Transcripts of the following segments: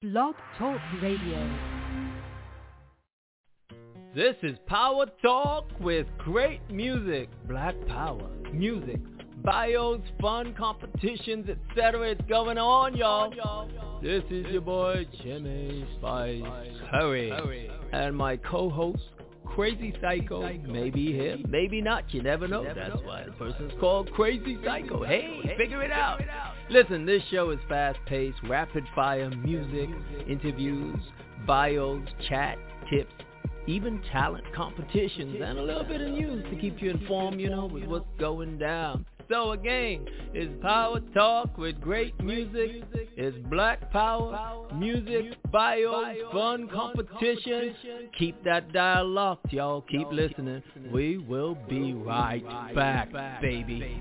Blog Talk Radio. This is Power Talk with great music, Black Power, music, bios, fun, competitions, etc. It's going on, y'all. This is your boy, Jimmy Spice Curry, and my co-host, Crazy Psycho, maybe him, maybe not, you never know. That's why the person's called Crazy Psycho. Hey, figure it out. Listen, this show is fast-paced, rapid-fire music, interviews, bios, chat, tips, even talent competitions, and a little bit of news to keep you informed, with what's going down. So again, it's Power Talk with great music. It's Black Power, music, bios, fun, competition. Keep that dial locked, y'all. Keep listening. We will be right back, baby.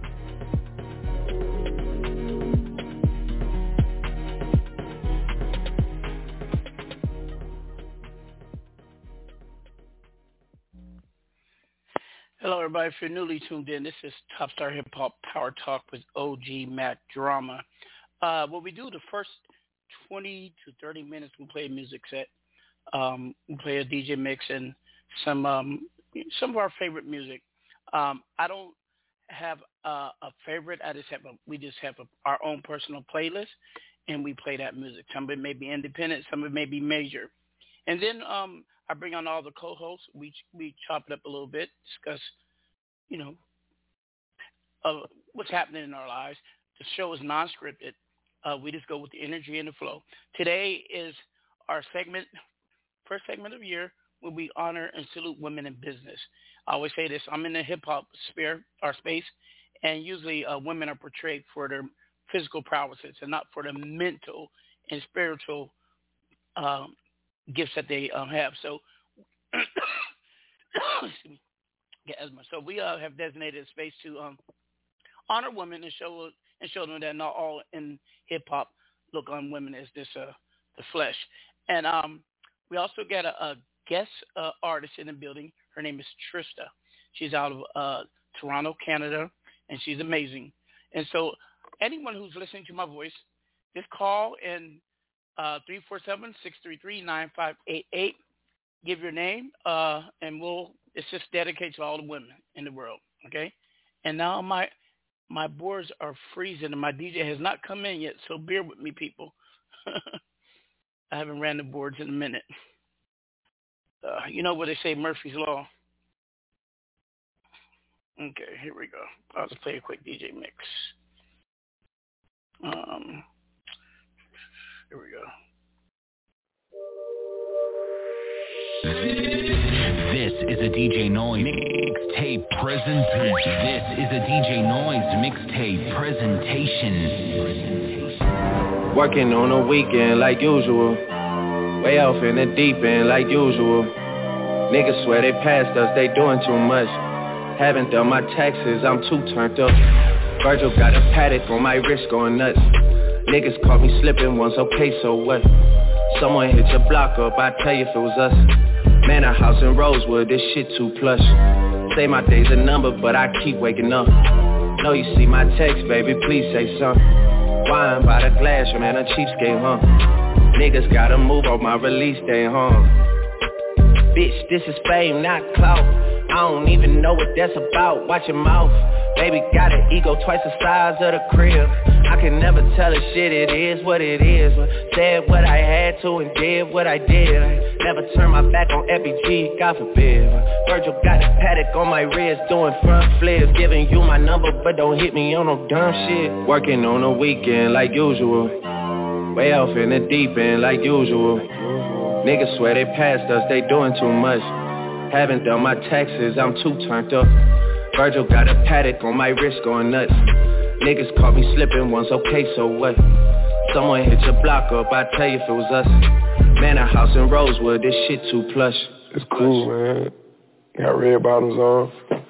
Hello, everybody. If you're newly tuned in, this is Top Star Hip Hop Power Talk with OG Mac Drama. What we do, the first 20 to 30 minutes, we play a music set. We play a DJ mix and some of our favorite music. I don't have a favorite. We just have our own personal playlist, and we play that music. Some of it may be independent, some of it may be major. And then I bring on all the co-hosts. We chop it up a little bit, discuss, what's happening in our lives. The show is non-scripted. We just go with the energy and the flow. Today is our first segment of the year, where we honor and salute women in business. I always say this: I'm in the hip-hop space, and usually women are portrayed for their physical prowesses and not for the mental and spiritual gifts that they have. So, get asthma. So we have designated a space to honor women and show them that not all in hip hop look on women as this the flesh. And we also got a guest artist in the building. Her name is Trista. She's out of Toronto, Canada, and she's amazing. And so anyone who's listening to my voice, just call in 347-633-9588. Give your name, and it's just dedicated to all the women in the world, okay? And now my boards are freezing, and my DJ has not come in yet, so bear with me, people. I haven't ran the boards in a minute. You know what they say, Murphy's Law. Okay, here we go. I'll just play a quick DJ mix. Here we go. This is a DJ Noise mixtape presentation. This is a DJ Noise mixtape presentation. Working on a weekend like usual. Way off in the deep end like usual. Niggas swear they passed us, they doing too much. Haven't done my taxes, I'm too turned up. Virgil got a paddock on my wrist going nuts. Niggas caught me slipping once, okay, so what? Someone hit your block up, I tell you if it was us. Man, a house in Rosewood, this shit too plush. Say my day's a number, but I keep waking up. Know you see my text, baby, please say something. Wine by the glass, your man a cheapskate, huh? Niggas gotta move on my release day, huh? Bitch, this is fame, not clout. I don't even know what that's about, watch your mouth. Baby got an ego twice the size of the crib. I can never tell a shit, it is what it is. Said what I had to and did what I did. Never turn my back on FBG, God forbid. Virgil got a paddock on my wrist, doing front flips. Giving you my number, but don't hit me on no dumb shit. Working on a weekend like usual. Way off in the deep end like usual. Niggas swear they passed us, they doing too much. Haven't done my taxes, I'm too turned up. Virgil got a paddock on my wrist going nuts. Niggas caught me slipping once, okay, so what? Someone hit your block up, I tell you if it was us. Man, a house in Rosewood, this shit too plush. It's cool, man. Got red bottoms on.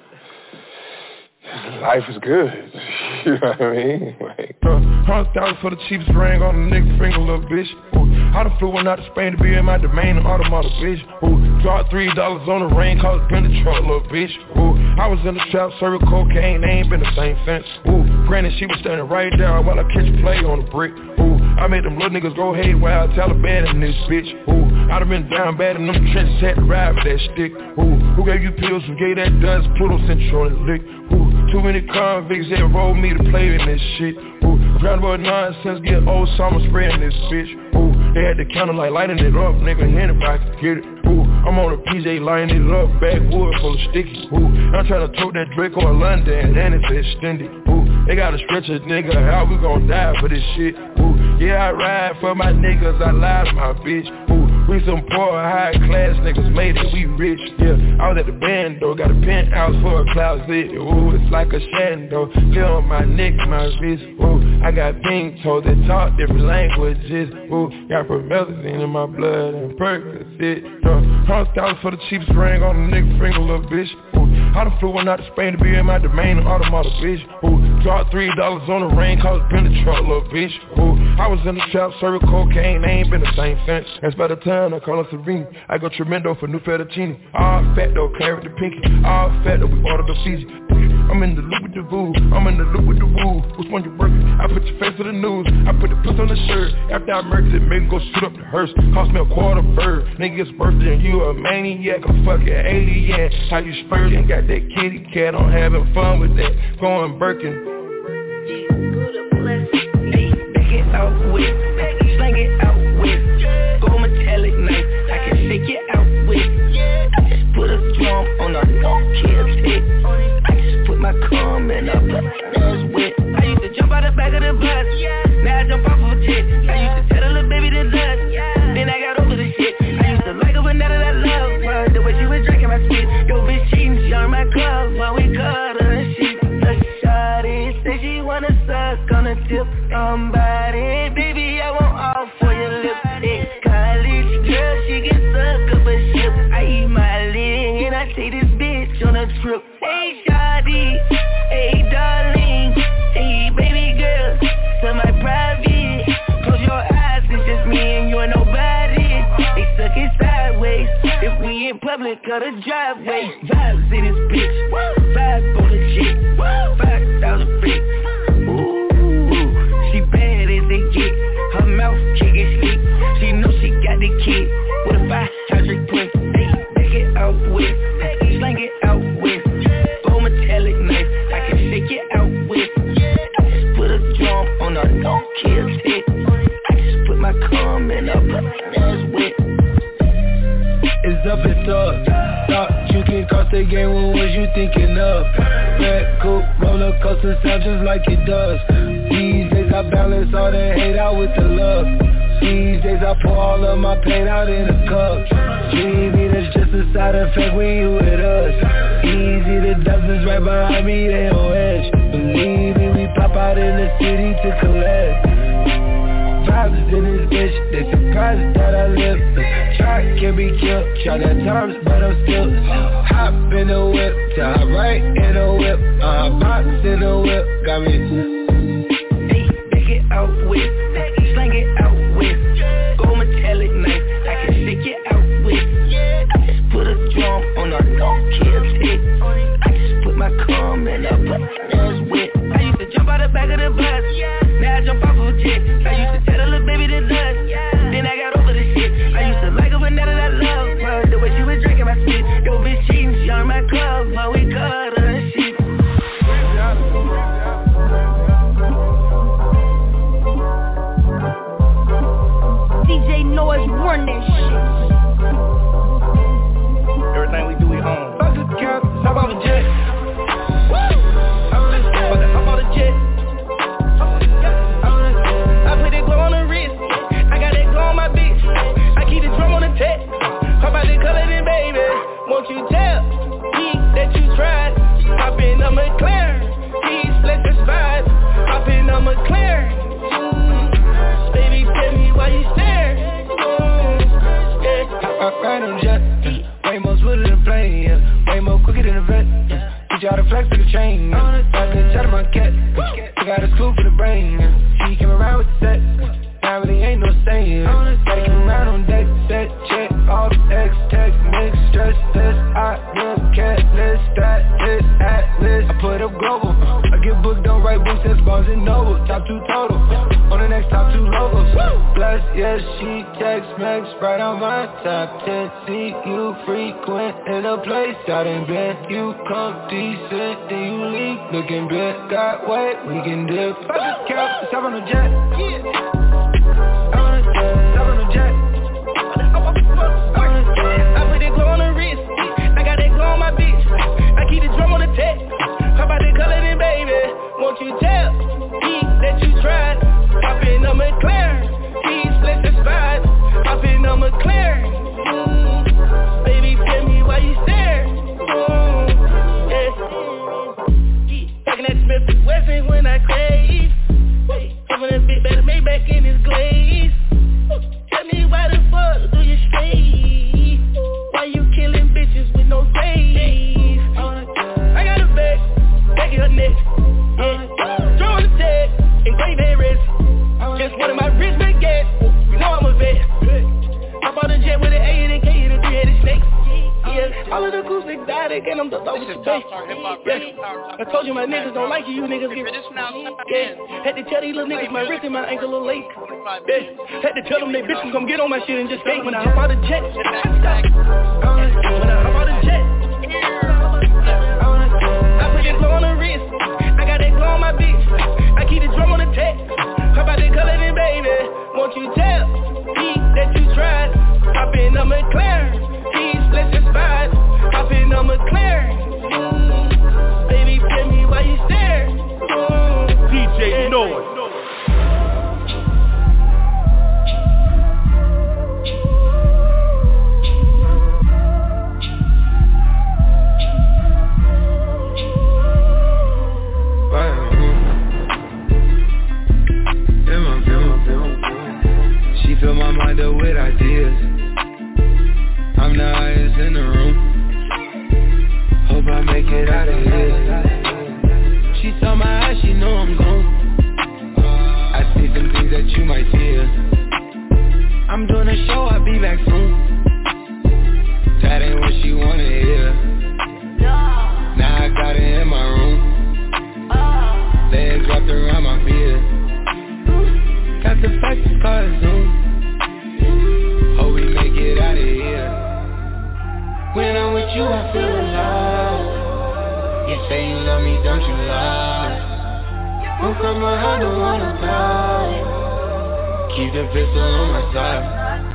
Life is good. You know what I mean? Like, $100,000 for the cheapest ring on the nigga finger, little bitch. Ooh, I done flew one out to Spain to be in my domain and automata, bitch. Ooh, dropped $3 on the ring, cause it's been the truck, little bitch. Ooh, I was in the trap, serving cocaine, they ain't been the same since. Ooh, granted she was standing right there while I catch a play on the brick. Ooh, I made them little niggas go haywire, Taliban in this bitch. Ooh, I done been down bad in them trenches, had to ride with that stick. Ooh, who gave you pills, who gave that dust, Pluto sent you on the lick. Ooh, too many convicts that rolled me to play in this shit. Ooh, ground about nonsense, get old summer spraying this bitch. Ooh, they had the counter like lighting it up, nigga, anybody can get it. Ooh, I'm on a PJ lighting it up, backwood full of sticky. Ooh, I'm trying to tote that Draco in London, and it's extended. Ooh, they gotta stretch a nigga, how we gon' die for this shit? Ooh, yeah, I ride for my niggas, I lie to my bitch. Ooh, we some poor, high class niggas made it, we rich. Yeah, I was at the band though, got a penthouse for a closet. Ooh, it's like a shando, live on my neck, my wrist. Ooh, I got pink toes that talk different languages. Ooh, got promethazine in my blood and Percocet. $100,000 for the cheapest ring on a nigga finger, little bitch. Ooh, I done flew one out to Spain to be in my domain, an automata, bitch. Ooh, dropped $3 on the ring, cause it's been a truck, little bitch. Ooh, I was in the trap, serving cocaine, they ain't been the same since. That's by the time I call her Serene. I go tremendo for new fettuccine. All fat though, carrot the pinky. All fat though, we order the Fiji. I'm in the loop with the voo, I'm in the loop with the woo. Which one you working? I put your face to the news, I put the puss on the shirt. After I murked it, make it go shoot up the hearse. Cost me a quarter bird, nigga's birthday and you a maniac. I'm fucking 80, yeah. How you spurting? Got that kitty cat, I'm having fun with that. Going Birkin. Back it out with, slang it out with. Go metallic knife, I can shake it out with. I just put a drum on a no-kill stick. I just put my cum in a butler's whip. I used to jump out the back of the bus, now I jump off of a jet. I used to tell the little baby to dust, then I got over the shit. I used to like her but now that I love her, the way she was drinking my spit. Yo bitch cheating, she on my club while we cut her and shit. The shawty say she wanna suck on a tip. Somebody, baby, I want all for your lips. Ex-college girl, she can suck up a ship. I eat my leg and I take this bitch on a trip. Hey shawty, hey darling, hey baby girl, to my private. Close your eyes, it's just me and you and nobody. They suck it sideways, if we in public or the driveway. Vibes in this bitch, vibe on the jet, 5,000 bricks. Ooh, she bad as they get, her mouth kicking slick. She know she got the kid, with a 500 push. Hey, back it out with, slang it out with. Go metallic knife, I can shake it out with. I just put a drum on a no-kill stick. I just put my cum in a butler's whip. It's up and up. Thought you can cross the game, what was you thinking of? Red coupe, roller coaster sound just like it does. These days I balance all the hate out with the love. These days I pour all of my pain out in a cup. Dreaming is just a side effect when you with us. Easy, the dozens right behind me, they on edge. Believe me, we pop out in the city to collect. Vibes in this bitch, they surprised that I live. Try can be killed, try that times, but I'm still hop in the whip, till I right in the whip. Box in the whip, got me. Hey, back it out with, slang it out with. Go metallic knife, I can shake it out with. I just put a drum on a no-kill stick. I just put my cum in a butler's whip. I used to jump out the back of the bus, now I jump off of a jet. I used to tell the little baby to dust, then I got over the shit. I used to like her but now that I love her, the way she was drinking my spit. Yo bitch cheating, she on my club while we cut her and shit. DJ Noise run that shit. Everything we do we own. Fuck the cap, hop off a jet. Hop on the jet. I put that glow on the wrist, I got that glow on my bitch. I keep the drum on the tech. How about the color then, baby? Won't you tell me that you tried? Hop in a McLaren, please let this vibe. Hop in a McLaren. Baby, tell me why you stare. I ride on jet, way more smoother than a plane, yeah. Way more quicker than a vet, teach you how to flex to the chain, yeah. Got the chat of my cat, I got a scoop for the brain, yeah. She came around with the set, now really ain't no saying, yeah. Gotta keep around on deck, set, check, all the X-Tech, mix, stress, test, I look cat list, that hit, atlas, I put up global, I get booked, don't write books, that's Barnes & Noble, top 2 total, on the next top 2 logos, Tex-Mex right on my top 10. See you frequent in a place out in bed. You come decent, then you leave looking bad. Got weight, we can dip. Fuck this cap, it's up on the jet. I put that glow on the wrist, I got that glow on my bitch. I keep the drum on the tech. How about the color then, baby? Won't you tell me that you tried? Hop in a McLaren, please let this vibe. Hop in a McLaren, baby, tell me why you stare. Talking that Smith & Wesson when I crave. Having a bit better Maybach in his glaze. Tell me why the fuck do you stay? Why you killing bitches with no grave? I got a back in her neck. Throw on the tag, engraved and wrist. Just one of my wrist baguettes. You know I'm a vet. I bought a jet with an A and a K and a 3-headed snake. Yeah, all of the acoustic died again, I'm the lowest to pay. Yeah, I told you my niggas don't like you, you niggas get. Yeah, had to tell these little niggas my wrist and my ankle a little late. Yeah, had to tell them they bitches come get on my shit and just skate when I hop out the jet. When I hop out the jet. I put that glow on the wrist, I got that glow on my bitch. I keep the drum on the tech. How about the color then, baby? Won't you tell me that you tried? Hop in a McLaren, please let's just vibe. Hop in a McLaren, baby, tell me why you stare. DJ Noise. She fill my mind up with ideas. I'm the highest in the room. Hope I make it out of here. She saw my eyes, she know I'm gone. I see some things that you might fear. I'm doing a show, I'll be back soon. That ain't what she wanna hear. Now I got it in my room. Legs wrapped around my beard. Got the fastest car to Zoom. Hope we make it out of here. When I'm with you, I feel alive. You say you love me, don't you lie? Won't come around, don't wanna die. Keep the pistol on my side.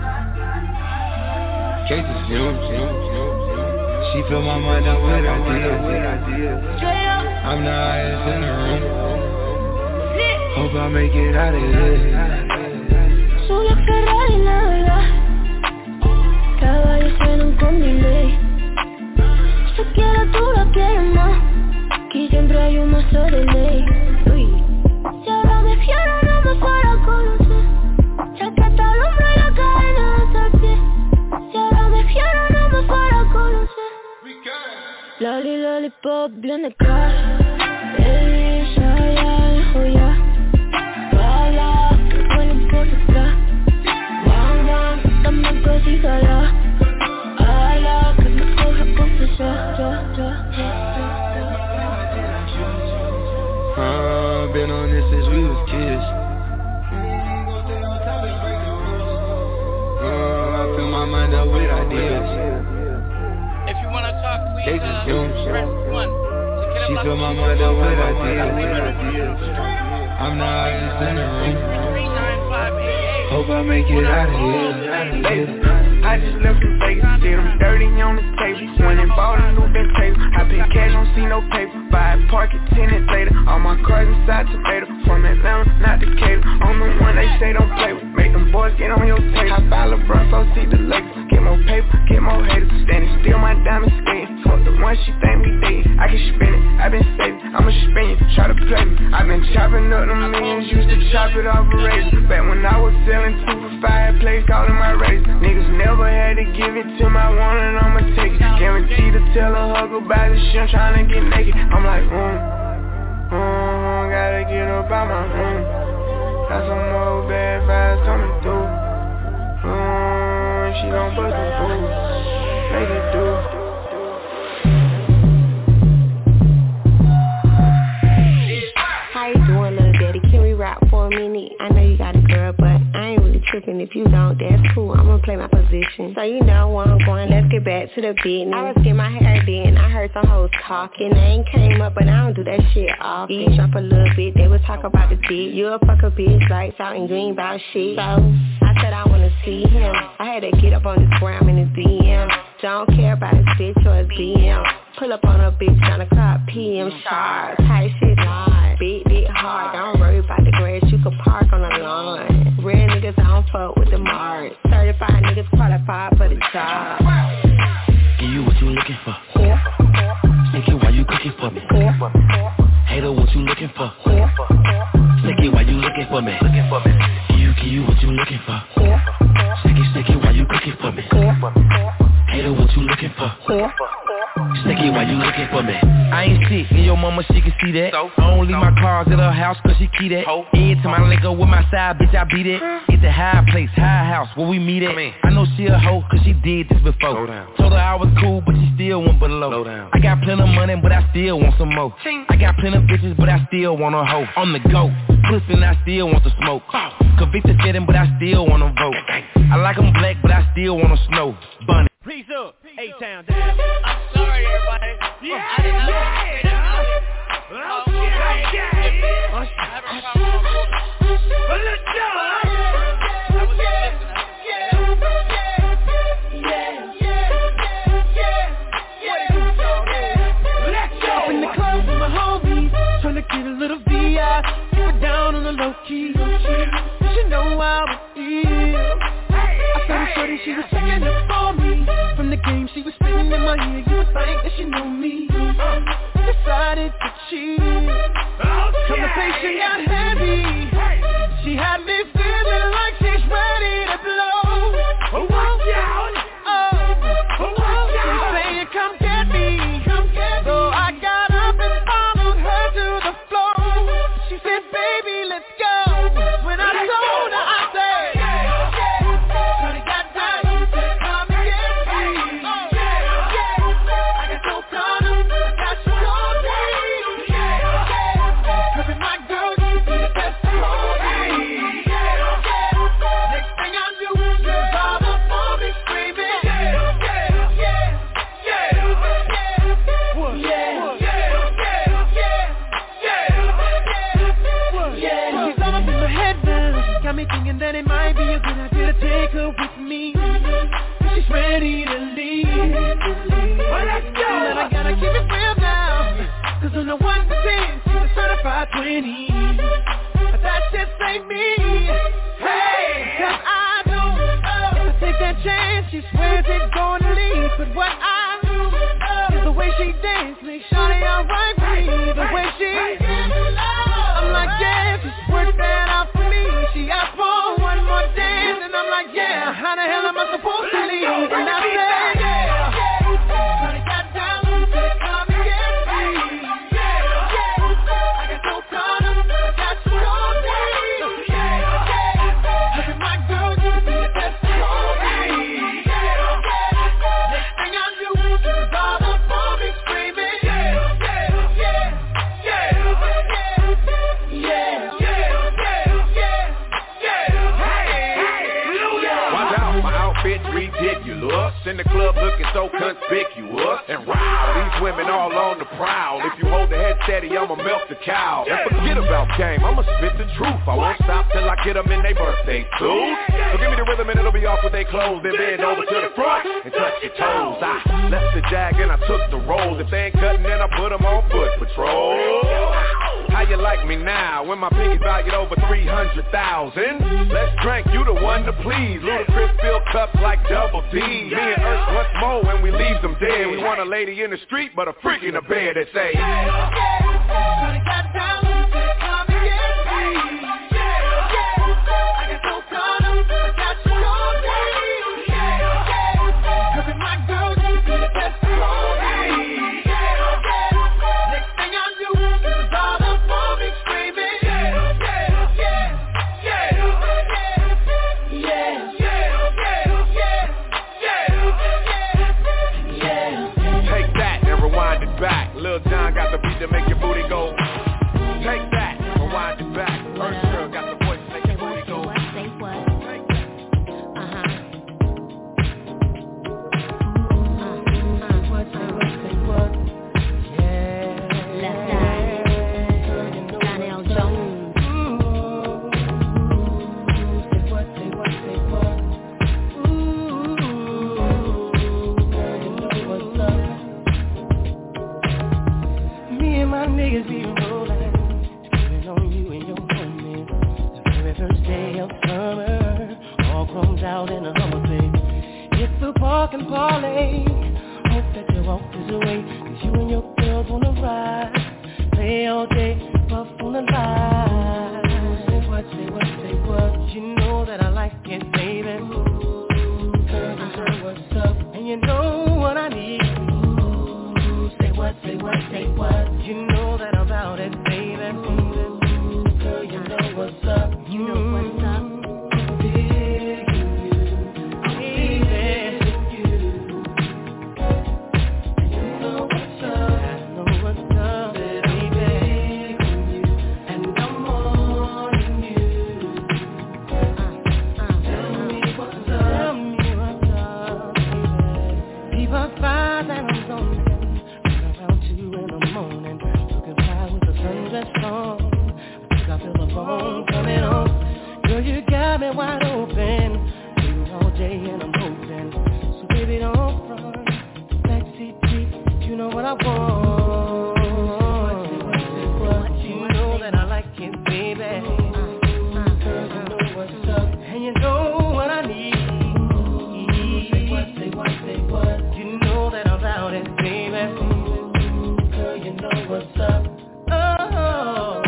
Cases new. She fill my mind up with ideas. I'm the highest in the room. Hope I make it out of here. Solo Ferrari, la verdad. Caballos suenan con delay. Si quieres tú la quieres más. Aquí siempre hay un mazo de ley. Si ahora me fiero no me fuera a conocer. Ya que hasta el hombro y la cadena hasta el pie. Si ahora me fiero no me fuera a conocer. Loli, lollipop, blende cash. Ella ya dijo ya. Bala, vuelven por detrás. Bang, bang, dame cosígala. Ala, que me coja confesar. Been on this since we was kids. I fill my mind up with ideas. If you wanna talk, please press 1. She fill my mind up with ideas. I'm the highest in the room. Hope I make it out of here. I just left from Vegas, did them dirty on the table. Went and bought a new bench table. I paid cash, don't see no paper. Buy a park it 10 minutes later. All my cars inside tomato. From Atlanta, not Decatur. I'm the one they say don't play with. Make them boys get on your table. I buy LeBron, so see the Lakers. Get more paper, get more haters. Standing still, my diamonds skating. Fuck the one she think we dating. I can spend it, I been saving. I'ma spend it, try to play me. I been chopping up them millions, used to chop it off a razor. Back when I was selling 2 for 5, place calling my razor. Niggas never had to give it to my one and I'ma take it. Guaranteed to tell a hug about this shit, I'm tryna get naked. I'm like, gotta get up out my room. Got some more bad vibes coming through. She gon' bust the food, make it do. How you doing, little daddy? Can we rock for a minute? I know you got a girl, but I ain't really tripping. working. If you don't, that's cool, I'ma play my position. So you know where I'm going, let's get back to the business. I was getting my hair done, I heard some hoes talking. They ain't came up, but I don't do that shit often. Eavesdrop a little bit, they was talk about the dick. You a fuck a bitch, lights out and green about shit. So I said I wanna see him. I had to get up on his gram in his DM. Don't care about his bitch or his DM. Pull up on a bitch 9 o'clock PM sharp. Tight shit line, big dick hard. Don't worry about the grass, you can park on the lawn. Real niggas I don't fuck with the marks. Certified niggas qualified for the job. Give you what you looking for. Stick it while you cooking for me. Hater, what you looking for? Stick it while you looking for me. Give you what you looking for. Stick it while you cooking for me. Hater, what you looking for? Stick it while you looking for me. I ain't sick, and your mama, she can see that. I don't leave my cars at her house, cause she key that. Every time I link up with my side, bitch, I beat it. It's a high place, high house, where we meet at. I know she a hoe, cause she did this before. Told her I was cool, but she still went below. I got plenty of money, but I still want some more. I got plenty of bitches, but I still want a hoe. On the go, pussy, and I still want to smoke. Convicted dead, but I still want to vote. I like them black, but I still want to snow. Bunny. Please up, A-Town down. I'm sorry, everybody. Yeah, I did not get it. Let's go. In the club with my homies, tryna get a little VI, keep it down on the low key. You should know how it feels. I found a shorty, she was checking up for me. From the game, she was spitting in my ear. You would think that she knew me. Decided to cheat. Conversation got heavy. She had me feeling like she's ready to blow. Watch out! She saying, come get me. So I got up and followed her to the floor. She said, baby, let's go. When I told her, I said, Shorty got time to come and get me. I got no condoms, I got you all day. Cause my girl, you be the best of all day. Next thing I knew, you all up on me screaming. Got me thinking that it might be a good idea to take her with me. She's ready to leave. Well, let's go. But I gotta keep it real now. Cause on the 1 to 10, she's a certified 20. But that just ain't me. Hey, cause I know if I take that chance, she swears it's gonna leave. But what I do is the way she dance makes Shawty alright with me. The way she I'm like, yeah, just work that out for me. She asked for one more dance, and I'm like, yeah, how the hell am I supposed to leave? And I said, yeah, Shawty got down to come and get me. I got no condoms, I got you all day. Look at my girl, you be the best of all day. Next thing I knew, she was all up on me screaming. Ridiculous. In the club looking so conspicuous. And wow, these women all on the prowl. If you hold the head steady, I'ma melt the cow. And forget about game, I'ma spit the truth. I won't stop till I get them in their birthday suit. So give me the rhythm and it'll be off with their clothes. Then bend over to the front and touch your toes. I left the jag and I took the rolls. If they ain't cutting, then I put them on foot patrol. How you like me now when my pinky valued over 300,000? Let's drink, you the one to please. Ludacris fill cups like Double D. Me and Earth once more when we leave them dead. We want a lady in the street but a freak in the bed that say Shawty got down to come and get me. I got no condoms, I got you all day. Cause my girl, you be the best of all day. Next thing I knew, she was all up on me screaming. Take that and rewind it back. Lil Jon got the beat to make your booty go. out in a Hummer thing. It's a park and parlay. Hope that you walk this away, 'cause you and your girls wanna ride. Play all day, puff on the line. Say what, say what, say what. You know that I like it, baby. Ooh, girl, you know what's up, and you know what I need. Ooh, say what, say what, say what. You know that I'm about it, baby. Ooh, girl, you know what's up, you know what's up. Wide open, waiting all day and I'm hoping. So baby, don't front, backseat deep. You know what I want. You know that I like it, baby. Girl, you know what's up, and you know what I need. Say what, say what, say what. You know that I'm about it, baby. Girl, you know what's up. Oh.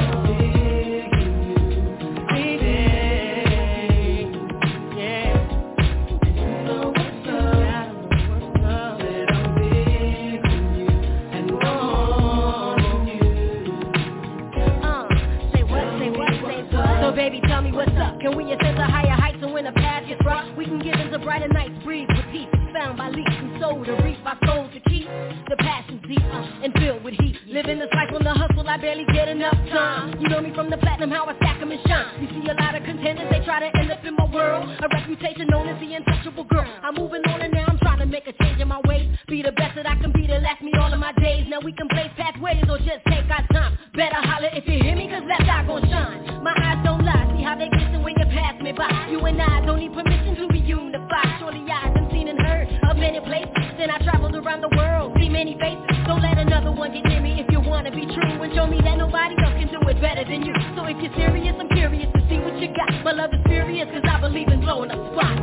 Baby, tell me what's up. Can we ascend to higher heights and when the path gets rough, we can get into brighter nights, breathe with peace, found by leaps and soul to reach my soul to keep the passion deep and filled with heat. Living this life on the hustle, I barely get enough time. You know me from the platinum, how I stack 'em and shine. You see a lot of contenders, they try to end up in my world. A reputation known as the untouchable girl. I'm moving on and now I'm trying to make a change in my ways. Be the best that I can be to last me all of my days. Now we can blaze pathways or just take our time. Better holler if you hear me, 'cause left eye gon' shine. My eyes don't lie, see how they glisten when you pass me by. You and I don't need permission to be unified. Surely I've been seen and heard of many places. Then I traveled around the world, see many faces. Don't let another one get near me if you wanna be true. And show me that nobody else can do it better than you. So if you're serious, I'm curious to see what you got. My love is furious, 'cause I believe in blowing up spots.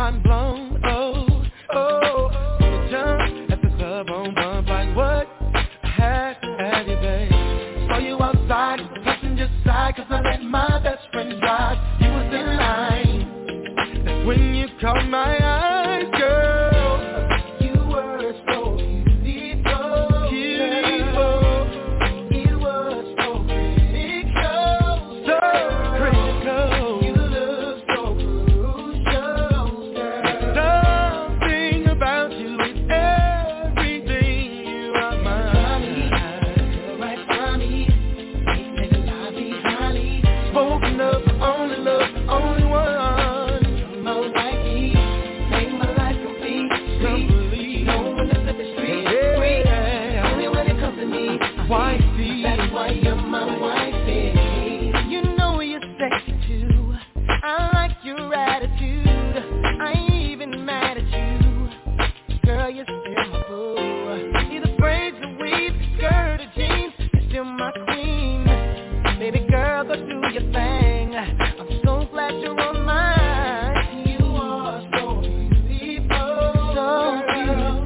mind blown. Oh, oh, you jump at the club on bump like what? I had you, babe. Saw you outside, the passenger side, 'cause I let my best friend drive. You was in line. That's when you caught my eyes, girl. You were so beautiful. You were so critical. So critical. You look so crucial, girl. Something about you is everything. You are mine. Right by me. Make a life behind me. Spoken of, only love, only one. Wifey, that's why you're my wifey. You know you're sexy too. I like your attitude. I ain't even mad at you. Girl, you're still my boo. Either braids or weave, skirt or jeans, you're still my queen. Baby girl, go do your thing. I'm so glad you're on mine. You are so beautiful, so beautiful.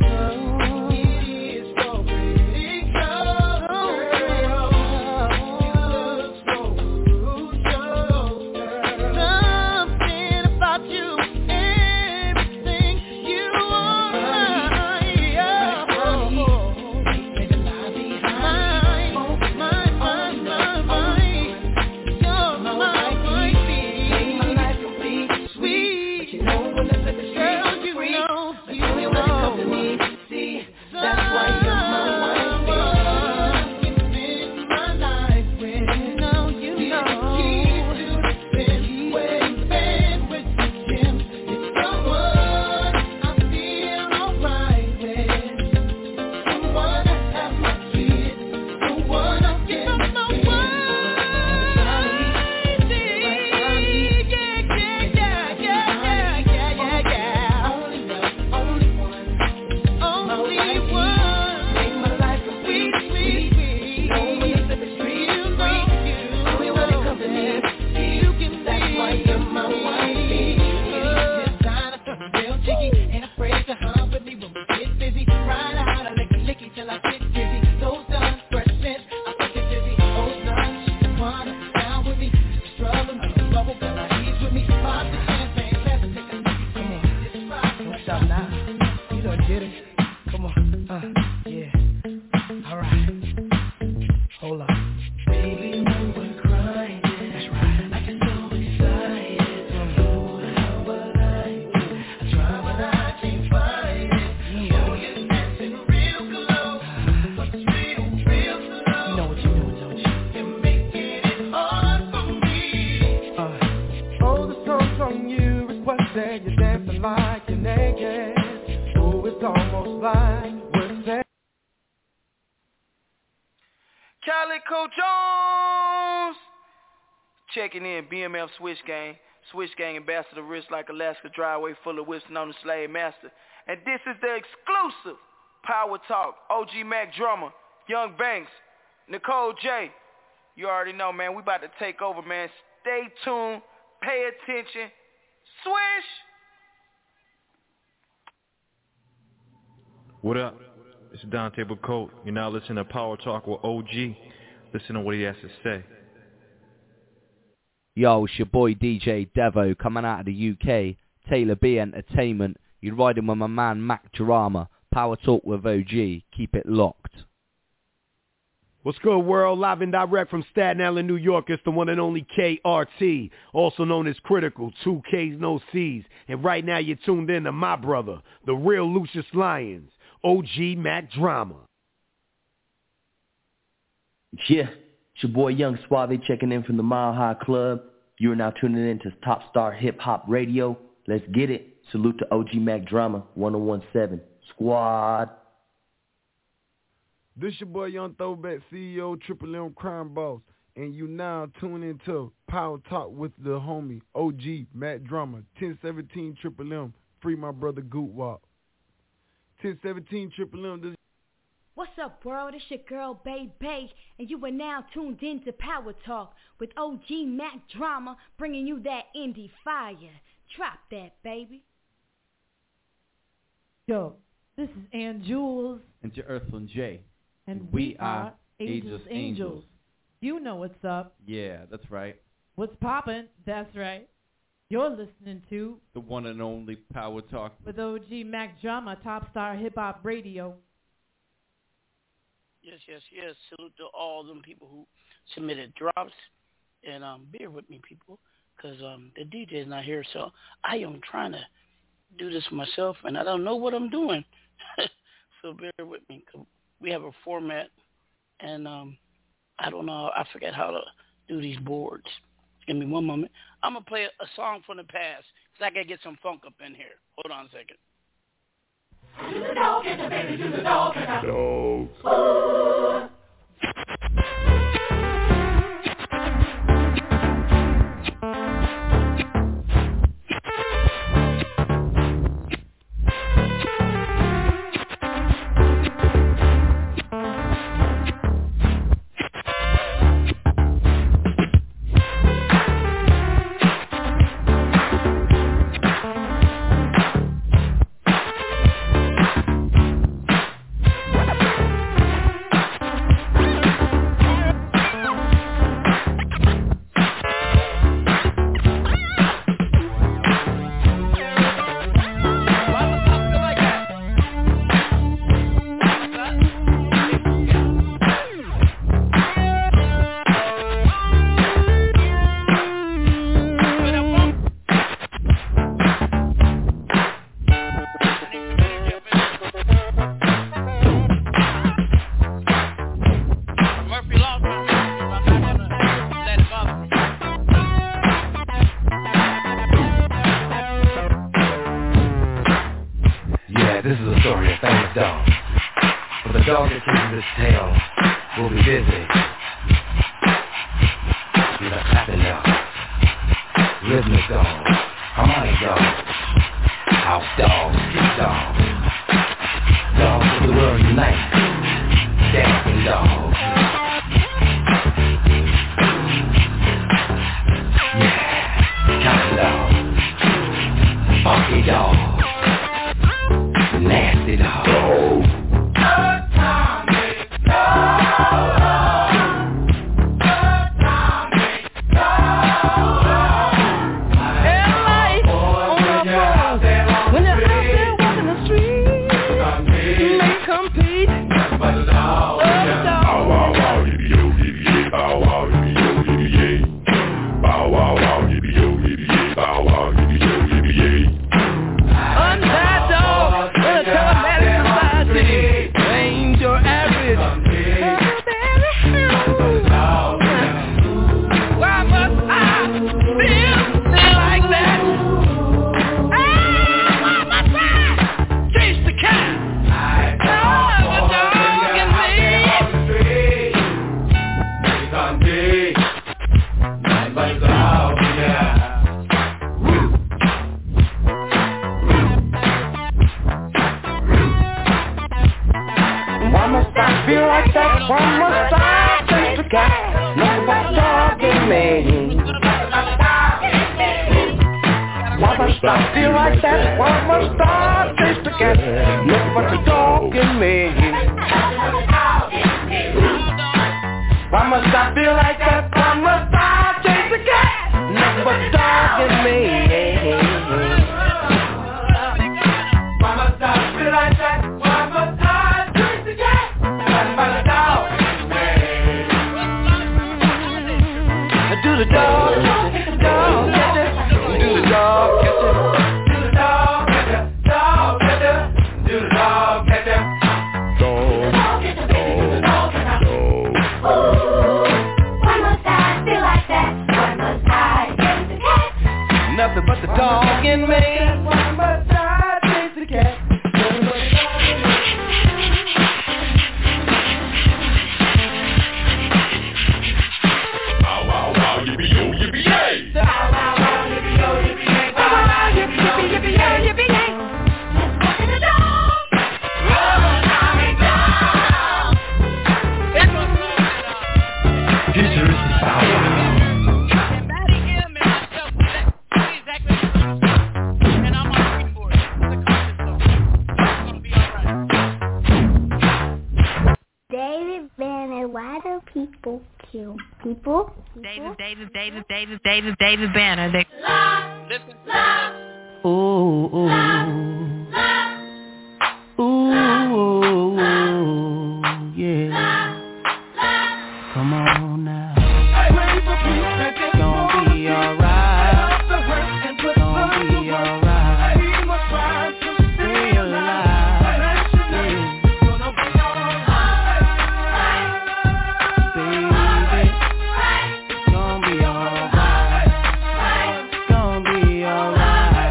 Checking in, BMF Switch Gang ambassador, wrist like Alaska, driveway full of whips, known as Slave Master. And this is the exclusive Power Talk, OG Mac Drummer, Young Banks, Nicole J. You already know, man, we about to take over, man. Stay tuned, pay attention, swish! What up? It's Dante Bacote. You're now listening to Power Talk with OG. Listen to what he has to say. Yo, it's your boy DJ Devo coming out of the UK. Taylor B Entertainment. You're riding with my man Mac Drama. Power Talk with OG. Keep it locked. What's good, world? Live and direct from Staten Island, New York. It's the one and only KRT, also known as Critical. 2 Ks, no Cs. And right now you're tuned in to my brother, the real Lucius Lyons, OG Mac Drama. Yeah. It's your boy Young Suave checking in from the Mile High Club. You are now tuning in to Top Star Hip Hop Radio. Let's get it. Salute to OG Mac Drama 1017 Squad. This your boy Young Throwback CEO Triple M Crime Boss, and you now tune into Power Talk with the homie OG Mac Drama 1017 Triple M. Free my brother Goot Wop. 1017 Triple M. What's up, world? It's your girl, Baby, and you are now tuned in to Power Talk with OG Mac Drama, bringing you that indie fire. Drop that, baby. Yo, this is Ann Jules. And your Earthling J. And we are Ageless Angels. You know what's up. Yeah, that's right. What's poppin'? That's right. You're listening to the one and only Power Talk with OG Mac Drama, Top Star Hip Hop Radio. Yes. Salute to all them people who submitted drops. And bear with me, people, because the DJ is not here. So I am trying to do this myself, and I don't know what I'm doing. So bear with me. We have a format, and I don't know. I forget how to do these boards. Give me one moment. I'm going to play a song from the past because I got to get some funk up in here. Hold on a second. Do the dog and the baby, do the dog and the dog. people kill people. David Banner. Listen. Ooh, ooh, ooh, yeah. Come on now. Gonna be alright. Gonna be alright. Stay alive. Baby, gonna be alright. Gonna be alright.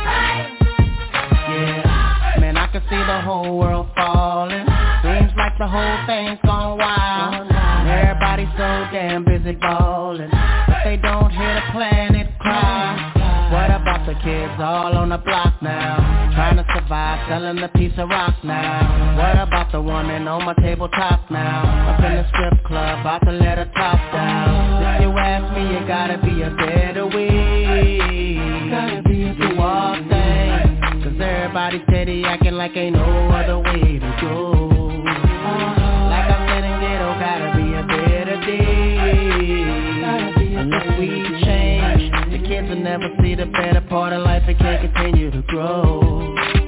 Yeah, man, I can see the whole world falling. Seems like the whole thing's gone wild. Everybody's so damn busy ballin', but they don't hear the planet cry. What about the kids all on the block now, trying to survive, selling a piece of rock now? What about the woman on my tabletop now, up in the strip club, about to let her top down? If you ask me, it gotta be a better way to do all things, cause everybody steady acting like ain't no other way to go. Like I said in ghetto, gotta be a better day. Unless we change, the kids will never see the better part of life and can't continue to grow.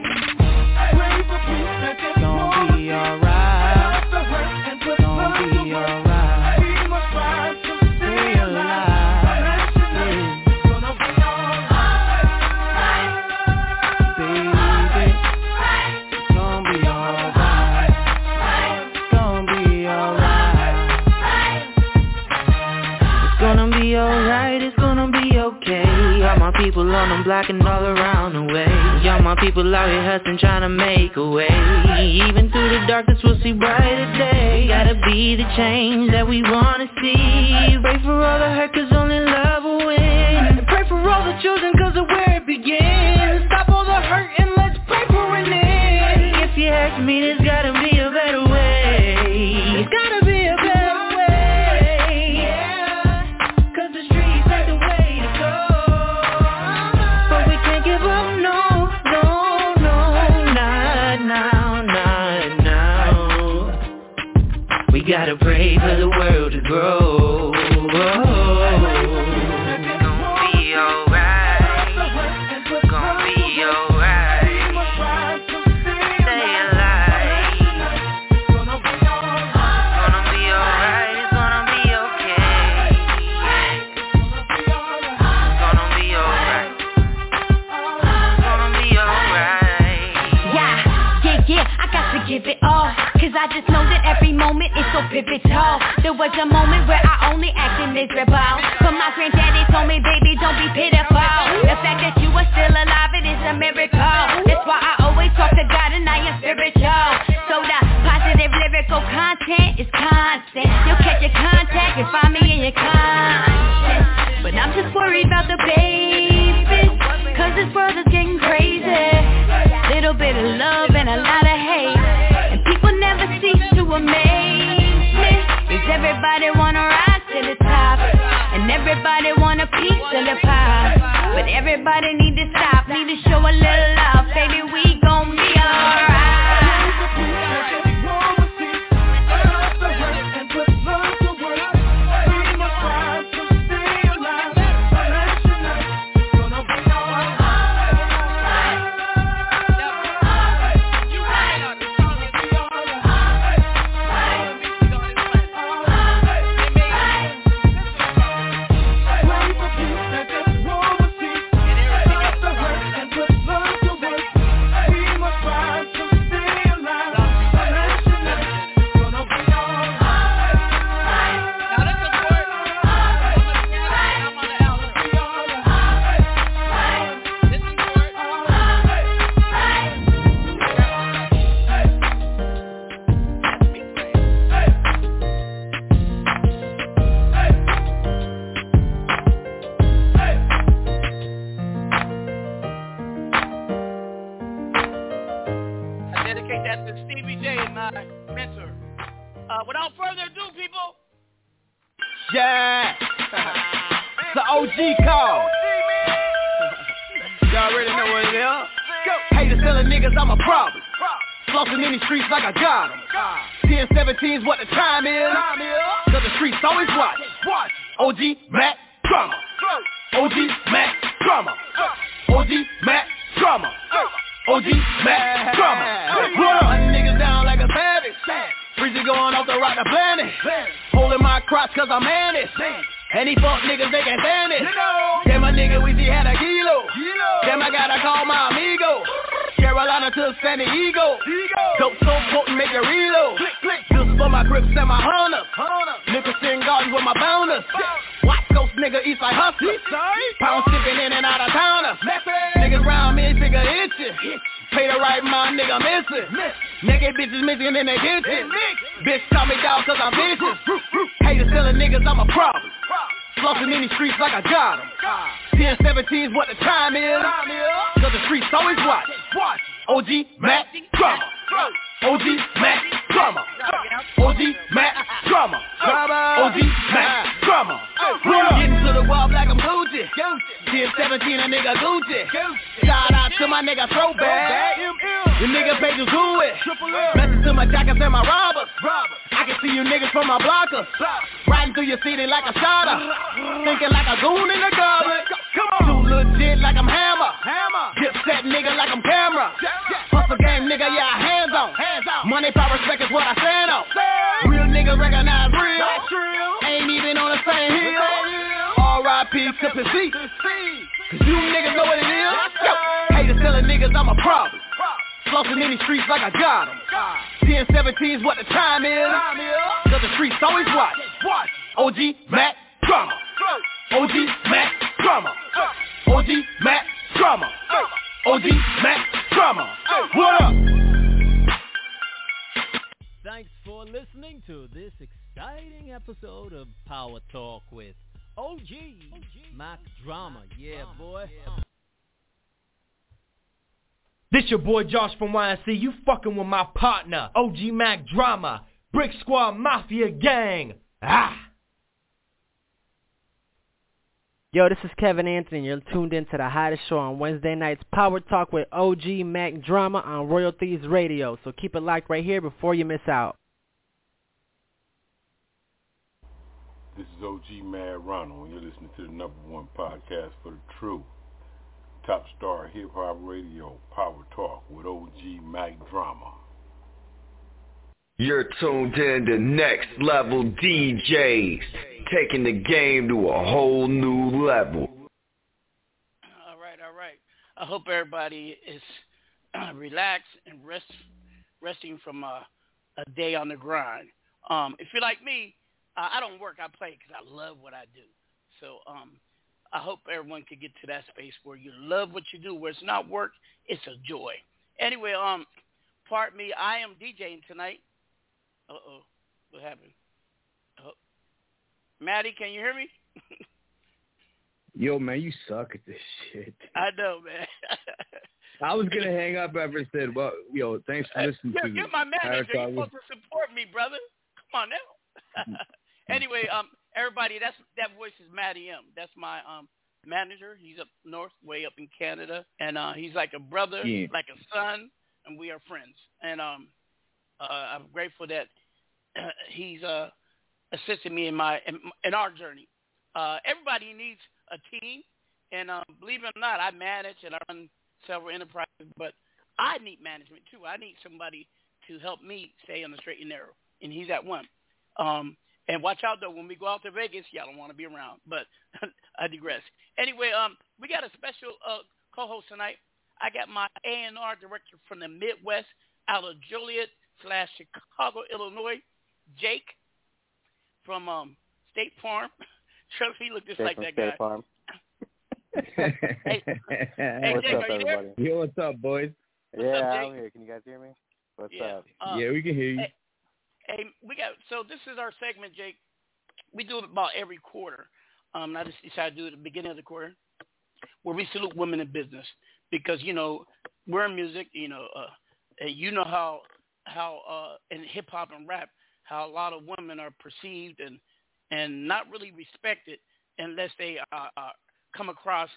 Gonna be alright. Gonna be alright. Stay alive. Baby, gonna be alright. Gonna be alright. It's gonna be alright, it's gonna be okay. All my people on them block and all around the way. All my people out here hustling, trying to make a way. Even through the darkness we'll see brighter day. Gotta be the change that we wanna see. Pray for all the hurt cause only love will win. And pray for all the children cause of where it begins. Stop all the hurt and let's pray for an end. If you ask me, there's gotta be a better way. It's gotta be a better way. Yeah, cause the streets ain't the way to go. But we can't give up, no, not now. We gotta pray for the world to grow. Gonna be alright. Gonna be alright. Stay alive. Gonna be alright. It's gonna be okay. Gonna be alright. Gonna be alright. Yeah, I got to give it all, cause I just know that every moment is so pivotal. There was a moment where I only acted miserable, but my granddaddy told me, baby, don't be pitiful. The fact that you are still alive, it is a miracle. That's why I always talk to God and I am spiritual. So the positive lyrical content is constant. You'll catch your contact and find me in your conscience. But I'm just worried about the babies, cause this world is getting crazy. Little bit of love and a lot of hate, and people never cease to amaze me. Cause everybody wanna rise to the top, and everybody want a piece of the pie. But everybody need to stop, need to show a little love. Baby, we gon' be alright. Without further ado, people. Yeah. It's the OG call. Y'all already know what it is. Haters telling niggas I'm a problem. Flossing in these streets like I got them. 10-17's what the time is. cause the streets always watch. OG Mac Drama. OG Mac Drama. OG Mac Drama. OG Mac Drama. Hunting niggas down like a savage. Breezy going off the rock the planet. Holding my crotch cause I'm managed. Any fuck niggas, they can stand it. Damn, my nigga, we see had a kilo. Damn, I gotta call my amigo. Carolina to San Diego. Dope so potent, make it reload. Just for my grips and my hunters. Nicholson Gardens with my bounders. West Coast nigga, East Side hustler. Pound shipping in and out of towners. Niggas round me, figure itchin'. Pay the right mind, nigga, missing. Naked bitches missing in their kitchen. Bitch call me dog cause I'm vicious. Haters telling niggas I'm a problem. Flossing in these streets like I got them. 10-17's what the time is. Cause the streets always watch. OG Mac Drama. OG Mac Drama. OG Mac Drama. OG Mac Drama. Getting to the wall like I'm Gucci. 10-17 a nigga Gucci. Shout out to my nigga Throwback. The nigga pages do it. Message to my jackets and my robbers. I can see you niggas from my blockers. Riding through your city like a shotter. Thinking like a goon in the goblet. Too legit like I'm Hammer. Dip set nigga like I'm Camera. Hustle game nigga, yeah, hands on. Money, power, respect is what I stand on. Real nigga recognize real. Ain't even on the same hill. R.I.P. to P.C. Cause you niggas know what it is. Haters telling niggas I'm a problem. Flossing in these streets like I got them. 10-17's what the time is. Cause the streets always watch. OG Mac Drama. OG Mac Drama. OG Mac Drama. OG Mac Drama. What up? Thanks for listening to this exciting episode of Power Talk with OG Mac Drama. Yeah, boy. This your boy Josh from YNC. You fucking with my partner, OG Mac Drama, Brick Squad Mafia Gang. Yo, this is Kevin Anthony. You're tuned in to the hottest show on Wednesday nights, Power Talk with OG Mac Drama on Royal Thieves Radio. So keep it locked right here before you miss out. This is OG Mad Ronald, and you're listening to the #1 podcast for the true. Top Star Hip Hop Radio, Power Talk with OG Mac Drama. You're tuned in to Next Level DJs, taking the game to a whole new level. All right. I hope everybody is relaxed and resting from a day on the grind. If you're like me, I don't work, I play because I love what I do. So I hope everyone can get to that space where you love what you do, where it's not work, it's a joy. Anyway, pardon me, I am DJing tonight. Uh-oh, what happened? Oh. Maddie, can you hear me? Yo, man, you suck at this shit. I know, man. I was going to hang up after I said, well, yo, thanks for listening to me. You're my manager. You're supposed to support me, brother. Come on now. Anyway, everybody, that voice is Matty M. That's my manager. He's up north, way up in Canada, and he's like a brother, like a son, and we are friends. And I'm grateful that he's assisted me in our journey. Everybody needs a team, and believe it or not, I manage and I run several enterprises, but I need management too. I need somebody to help me stay on the straight and narrow, and he's at one. And watch out, though, when we go out to Vegas, y'all don't want to be around. But I digress. Anyway, we got a special co-host tonight. I got my A&R director from the Midwest out of Joliet/Chicago, Illinois, Jake from State Farm. Trust me, look just like that guy. State Farm. Hey, what's Jake, up, are you everybody? there? Yo, what's up, boys? What's up, I'm Jake? here. Can you guys hear me? What's up? Yeah, we can hear you. Hey, so this is our segment, Jake. We do it about every quarter. I just decided to do it at the beginning of the quarter, where we salute women in business because, we're in music, you know how in hip hop and rap, how a lot of women are perceived and not really respected unless they come across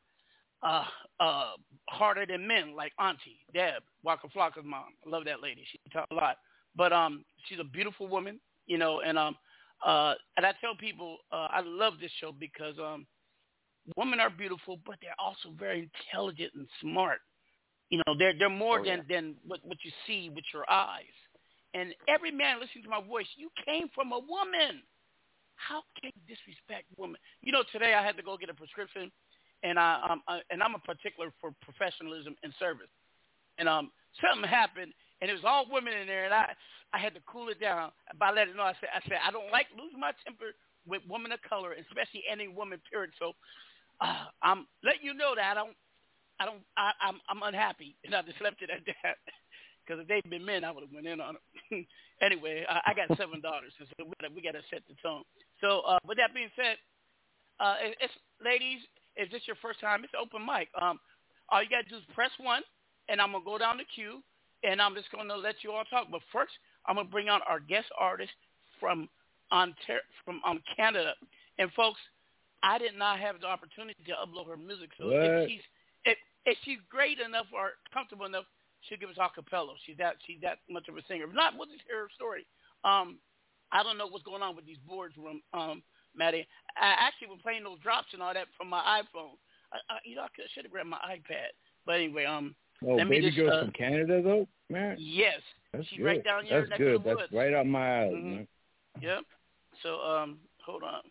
harder than men, like Auntie Deb, Waka Flocka's mom. I love that lady. She taught a lot. But she's a beautiful woman, and And I tell people I love this show because women are beautiful, but they're also very intelligent and smart. You know, they're more than what you see with your eyes. And every man listening to my voice, you came from a woman. How can you disrespect women? You know, today I had to go get a prescription, and I'm a particular for professionalism and service. And something happened, and it was all women in there, and I had to cool it down by letting know. I said I don't like losing my temper with women of color, especially any woman. Period. So I'm letting you know that I'm unhappy, and I just left it at that. Because if they'd been men, I would have went in on them. Anyway, I got 7 daughters, so we got to set the tone. So with that being said, it's ladies, if this your first time, it's open mic. All you got to do is press 1, and I'm going to go down the queue, and I'm just going to let you all talk. But first, I'm going to bring on our guest artist from Canada. And, folks, I did not have the opportunity to upload her music. So if she's great enough or comfortable enough, she'll give us a cappella. She's that much of a singer. If not, we'll just hear her story. I don't know what's going on with these boards, Maddie. I actually was playing those drops and all that from my iPhone. I should have grabbed my iPad. But anyway, let me just, girl from Canada, though, man? Yes. That's She's good. right down here next good. to the woods. That's right up my alley, mm-hmm. man. Yep. So, hold on.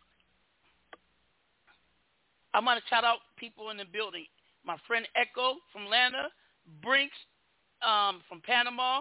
I'm going to shout out people in the building. My friend Echo from Atlanta, Brinks from Panama,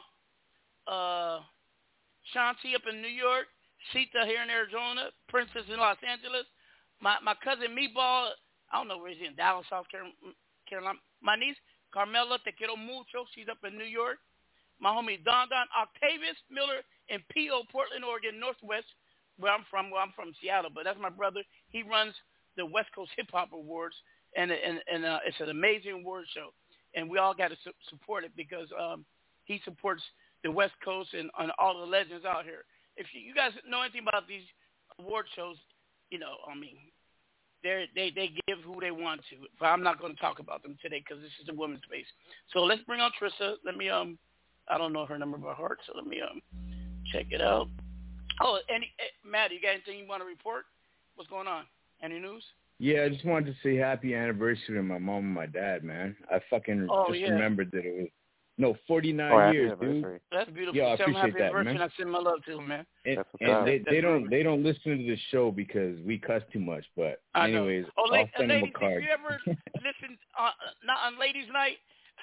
Shanti up in New York, Sita here in Arizona, Princess in Los Angeles, my cousin Meatball, I don't know where he's in, Dallas, South Carolina. My niece, Carmela, te quiero mucho, she's up in New York. My homie Don Octavius Miller in P.O., Portland, Oregon, Northwest, where I'm from Seattle, but that's my brother. He runs the West Coast Hip Hop Awards, and it's an amazing award show. And we all got to support it because he supports the West Coast and all the legends out here. If you guys know anything about these award shows, you know, I mean, they give who they want to. But I'm not going to talk about them today because this is the women's space. So let's bring on Trissa. Let me I don't know her number by heart, so let me check it out. Oh, Matt, you got anything you want to report? What's going on? Any news? Yeah, I just wanted to say happy anniversary to my mom and my dad, man. I fucking remembered that it was 49 years, dude. That's beautiful. Yeah, I appreciate that, man. I send my love to them, man. And they don't listen to the show because we cuss too much. But anyways, I'll send them a card. If you ever listen not on Ladies Night,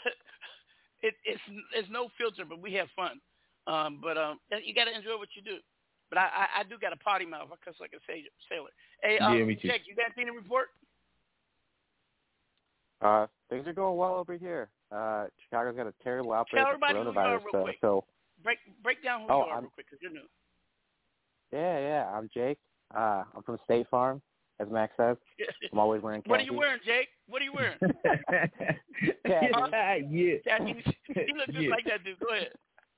it's no filter, but we have fun. But you got to enjoy what you do. But I do got a potty mouth. I cuss like a sailor. Hey, me too. Jake, you got anything to report? Things are going well over here. Chicago's got a terrible outbreak of coronavirus. So break down who you are real quick because you're new. Yeah. I'm Jake. I'm from State Farm, as Max says. I'm always wearing khaki. What are you wearing, Jake? What are you wearing? Khaki. You look just like that dude. Go ahead.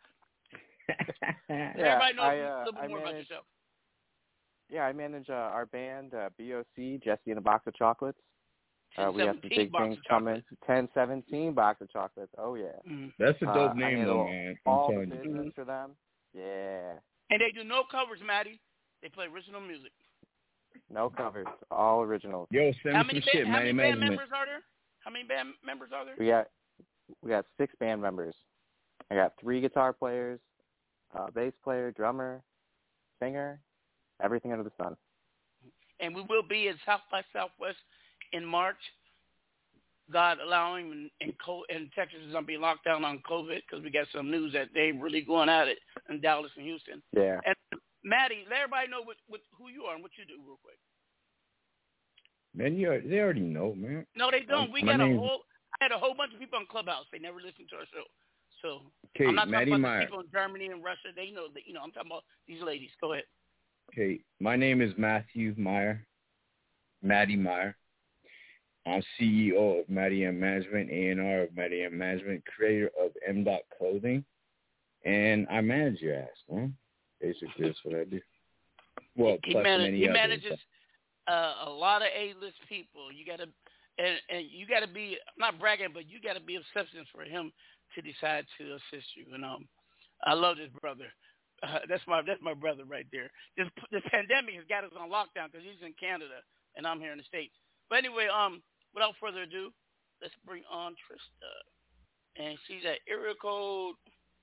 Everybody knows a little bit more about yourself. Yeah, I manage our band, BOC, Jesse and a Box of Chocolates. We have some big things coming. 1017 Box of Chocolates. Oh, yeah. Mm-hmm. That's a dope name, though, man. All the business for them. Yeah. And they do no covers, Maddie. They play original music. No covers. All originals. Yo, send me some shit, man. How many band members are there? How many band members are there? We got 6 band members. I got 3 guitar players, bass player, drummer, singer, everything under the sun. And we will be at South by Southwest in March, God allowing, and Texas is going to be locked down on COVID because we got some news that they really going at it in Dallas and Houston. Yeah. And Maddie, let everybody know who you are and what you do real quick. Man, they already know, man. No, they don't. I had a whole bunch of people on Clubhouse. They never listened to our show. So I'm not talking about the people in Germany and Russia. They know that, I'm talking about these ladies. Go ahead. Okay, my name is Matthew Meyer, Maddie Meyer. I'm CEO of Maddie M Management, A&R of Maddie M Management, creator of M. Clothing, and I manage your ass, man. Basically, that's what I do. Well, he manages a lot of A-list people. You got to, and you got to be, I'm not bragging, but you got to be of substance for him to decide to assist you. And I love this brother. That's my brother right there. This pandemic has got us on lockdown because he's in Canada and I'm here in the States. But anyway, without further ado, let's bring on Trista, and she's at area code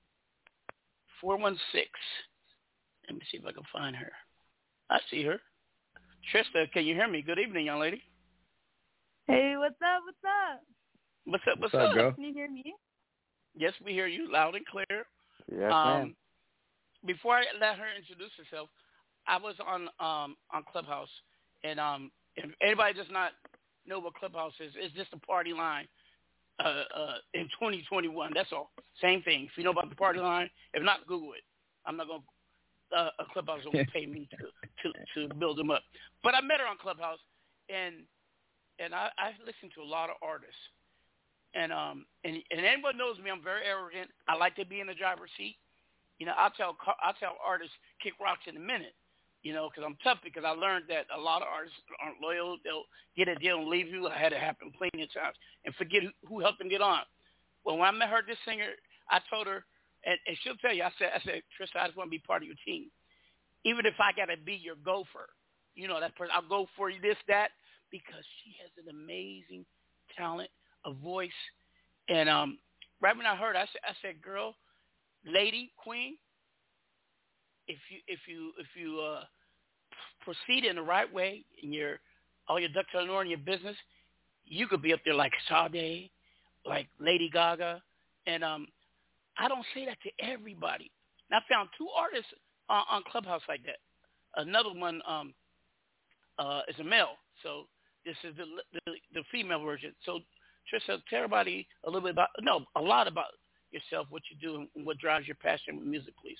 416. Let me see if I can find her. I see her. Trista, can you hear me? Good evening, young lady. Hey, what's up? What's up, girl? Can you hear me? Yes, we hear you loud and clear. Yes, ma'am. Before I let her introduce herself, I was on Clubhouse, and if anybody does not know what Clubhouse is, it's just a party line in 2021. That's all. Same thing. If you know about the party line, if not, Google it. I'm not going to Clubhouse will pay me to build them up. But I met her on Clubhouse, and I listened to a lot of artists. And anyone knows me, I'm very arrogant. I like to be in the driver's seat. You know, I'll tell artists kick rocks in a minute. You know, because I'm tough. Because I learned that a lot of artists aren't loyal. They'll get a deal and leave you. I had it happen plenty of times and forget who helped them get on. Well, when I met her, this singer, I told her, and she'll tell you. I said, Trista, I just want to be part of your team, even if I gotta be your gopher. You know that person. I'll go for you, this, that, because she has an amazing talent, a voice, and right when I heard, I said, girl, lady, queen, if you proceed in the right way and all your ducks are in order in your business, you could be up there like Sade, like Lady Gaga, and I don't say that to everybody. And I found two artists on Clubhouse like that. Another one is a male, so this is the female version. So Trista, tell everybody a lot about yourself, what you do, and what drives your passion with music, please.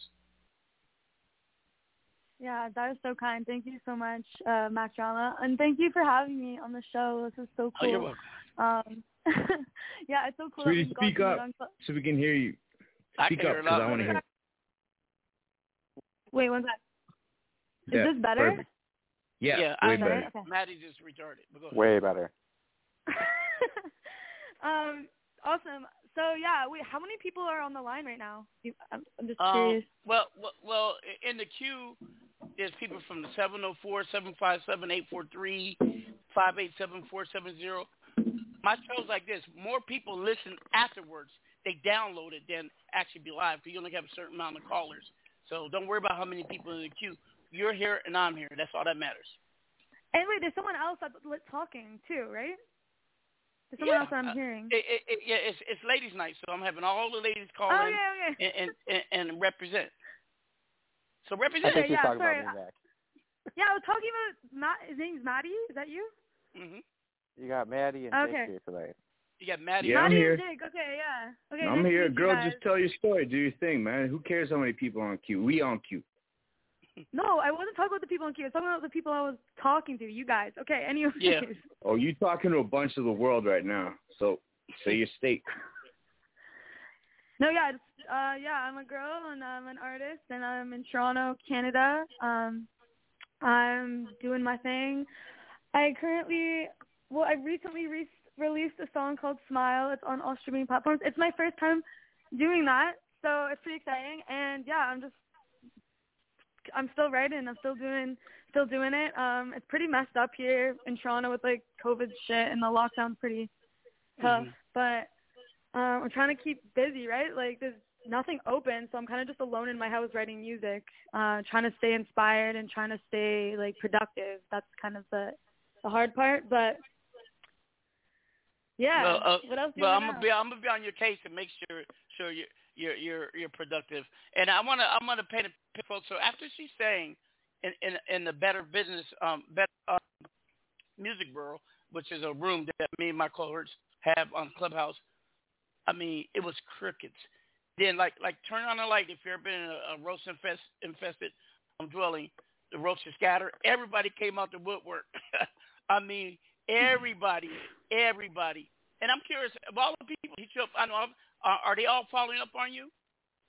Yeah, that is so kind. Thank you so much, Mac Drama, and thank you for having me on the show. This is so cool. Oh, you're welcome. Yeah, it's so cool. Sweetie, speak up so we can hear you. Speak up because I want to hear. Wait, one sec. Is this better? Perfect. Yeah, way better. Okay. Maddie just retarded. But go ahead. Way better. Awesome. So yeah, wait, how many people are on the line right now? I'm just curious. Well, in the queue, there's people from the 704-757-843, 587-470. My show's like this. More people listen afterwards. They download it than actually be live because you only have a certain amount of callers. So don't worry about how many people in the queue. You're here and I'm here. That's all that matters. And wait, there's someone else that's talking too, right? There's someone else I'm hearing. It's ladies' night, so I'm having all the ladies call in and represent. So represent. I think you're talking sorry. about me, Mac. Yeah, I was talking about his name's Maddie. Is that you? Mm-hmm. You got Maddie and Jake here tonight. You got Maddie. Yeah, Maddie I'm here. and Jake. Okay, yeah. Okay, I'm nice here. to meet you Girl, guys. just tell your story. Do your thing, man. Who cares how many people are on queue? We on queue. No, I wasn't talking about the people on queue. I was talking about the people I was talking to, you guys. Okay, anyways. Yeah. Oh, you talking to a bunch of the world right now. So say your state. No, yeah, I'm a girl and I'm an artist and I'm in Toronto, Canada. I'm doing my thing. I recently released a song called Smile. It's on all streaming platforms. It's my first time doing that, so it's pretty exciting. And yeah, I'm still writing. I'm still doing it. It's pretty messed up here in Toronto with like COVID shit, and the lockdown's pretty tough. Mm-hmm. But I'm trying to keep busy, right? Like there's nothing open, so I'm kind of just alone in my house writing music, trying to stay inspired and trying to stay like productive. That's kind of the hard part, but yeah. What else do you I'm know? gonna be on your case and make sure you're productive. And I wanna paint a picture, folks. So after she sang in the Better Business Music Bureau, which is a room that me and my cohorts have on Clubhouse, I mean it was crickets. Then like turn on the light if you've ever been in a roach infested dwelling, the roaches scatter. Everybody came out the woodwork. I mean everybody. And I'm curious, of all the people hit you up, I know, are they all following up on you?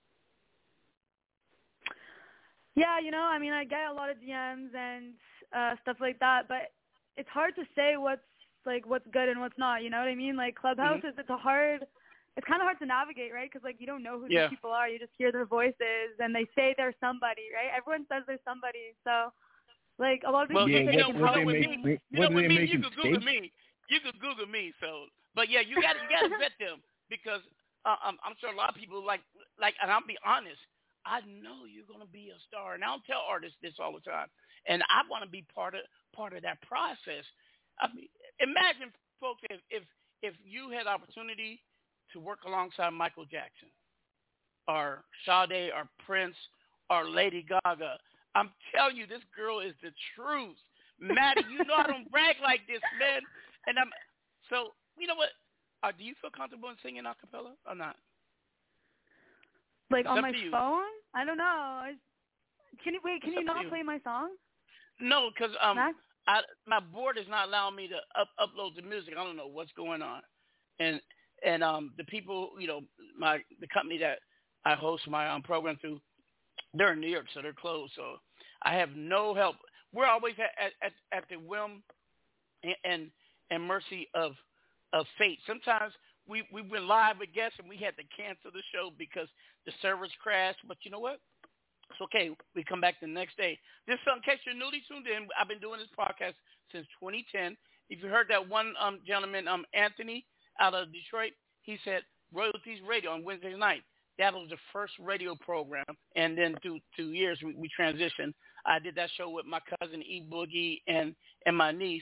Yeah, I mean, I get a lot of DMs and stuff like that, but it's hard to say what's good and what's not. You know what I mean? Like Clubhouse, it's a hard it's kind of hard to navigate, right? Because, like, you don't know who Yeah. these people are. You just hear their voices, and they say they're somebody, right? Everyone says they're somebody. So, like, a lot of people Well, say you they know, can help. with me, you could Google me. You could Google me. So, but yeah, you got to vet them because I'm sure a lot of people like, and I'll be honest. I know you're gonna be a star, and I don't tell artists this all the time. And I want to be part of that process. I mean, imagine, folks, if you had opportunity to work alongside Michael Jackson, or Sade, or Prince, or Lady Gaga. I'm telling you, this girl is the truth. Maddie, you know I don't brag like this, man. And so, you know what? Do you feel comfortable in singing a cappella or not? Like, It's on up my to you. phone? I don't know. Can you not play my song? No, because my board is not allowing me to upload the music. I don't know what's going on. And the people, you know, the company that I host my program through, they're in New York, so they're closed. So I have no help. We're always at the whim and mercy of fate. Sometimes we went live with guests and we had to cancel the show because the servers crashed. But you know what? It's okay. We come back the next day. This, in case you're newly tuned in, I've been doing this podcast since 2010. If you heard that one gentleman, Anthony, out of Detroit, he said Royalties Radio on Wednesday night. That was the first radio program. And then through 2 years, we transitioned. I did that show with my cousin E Boogie and my niece.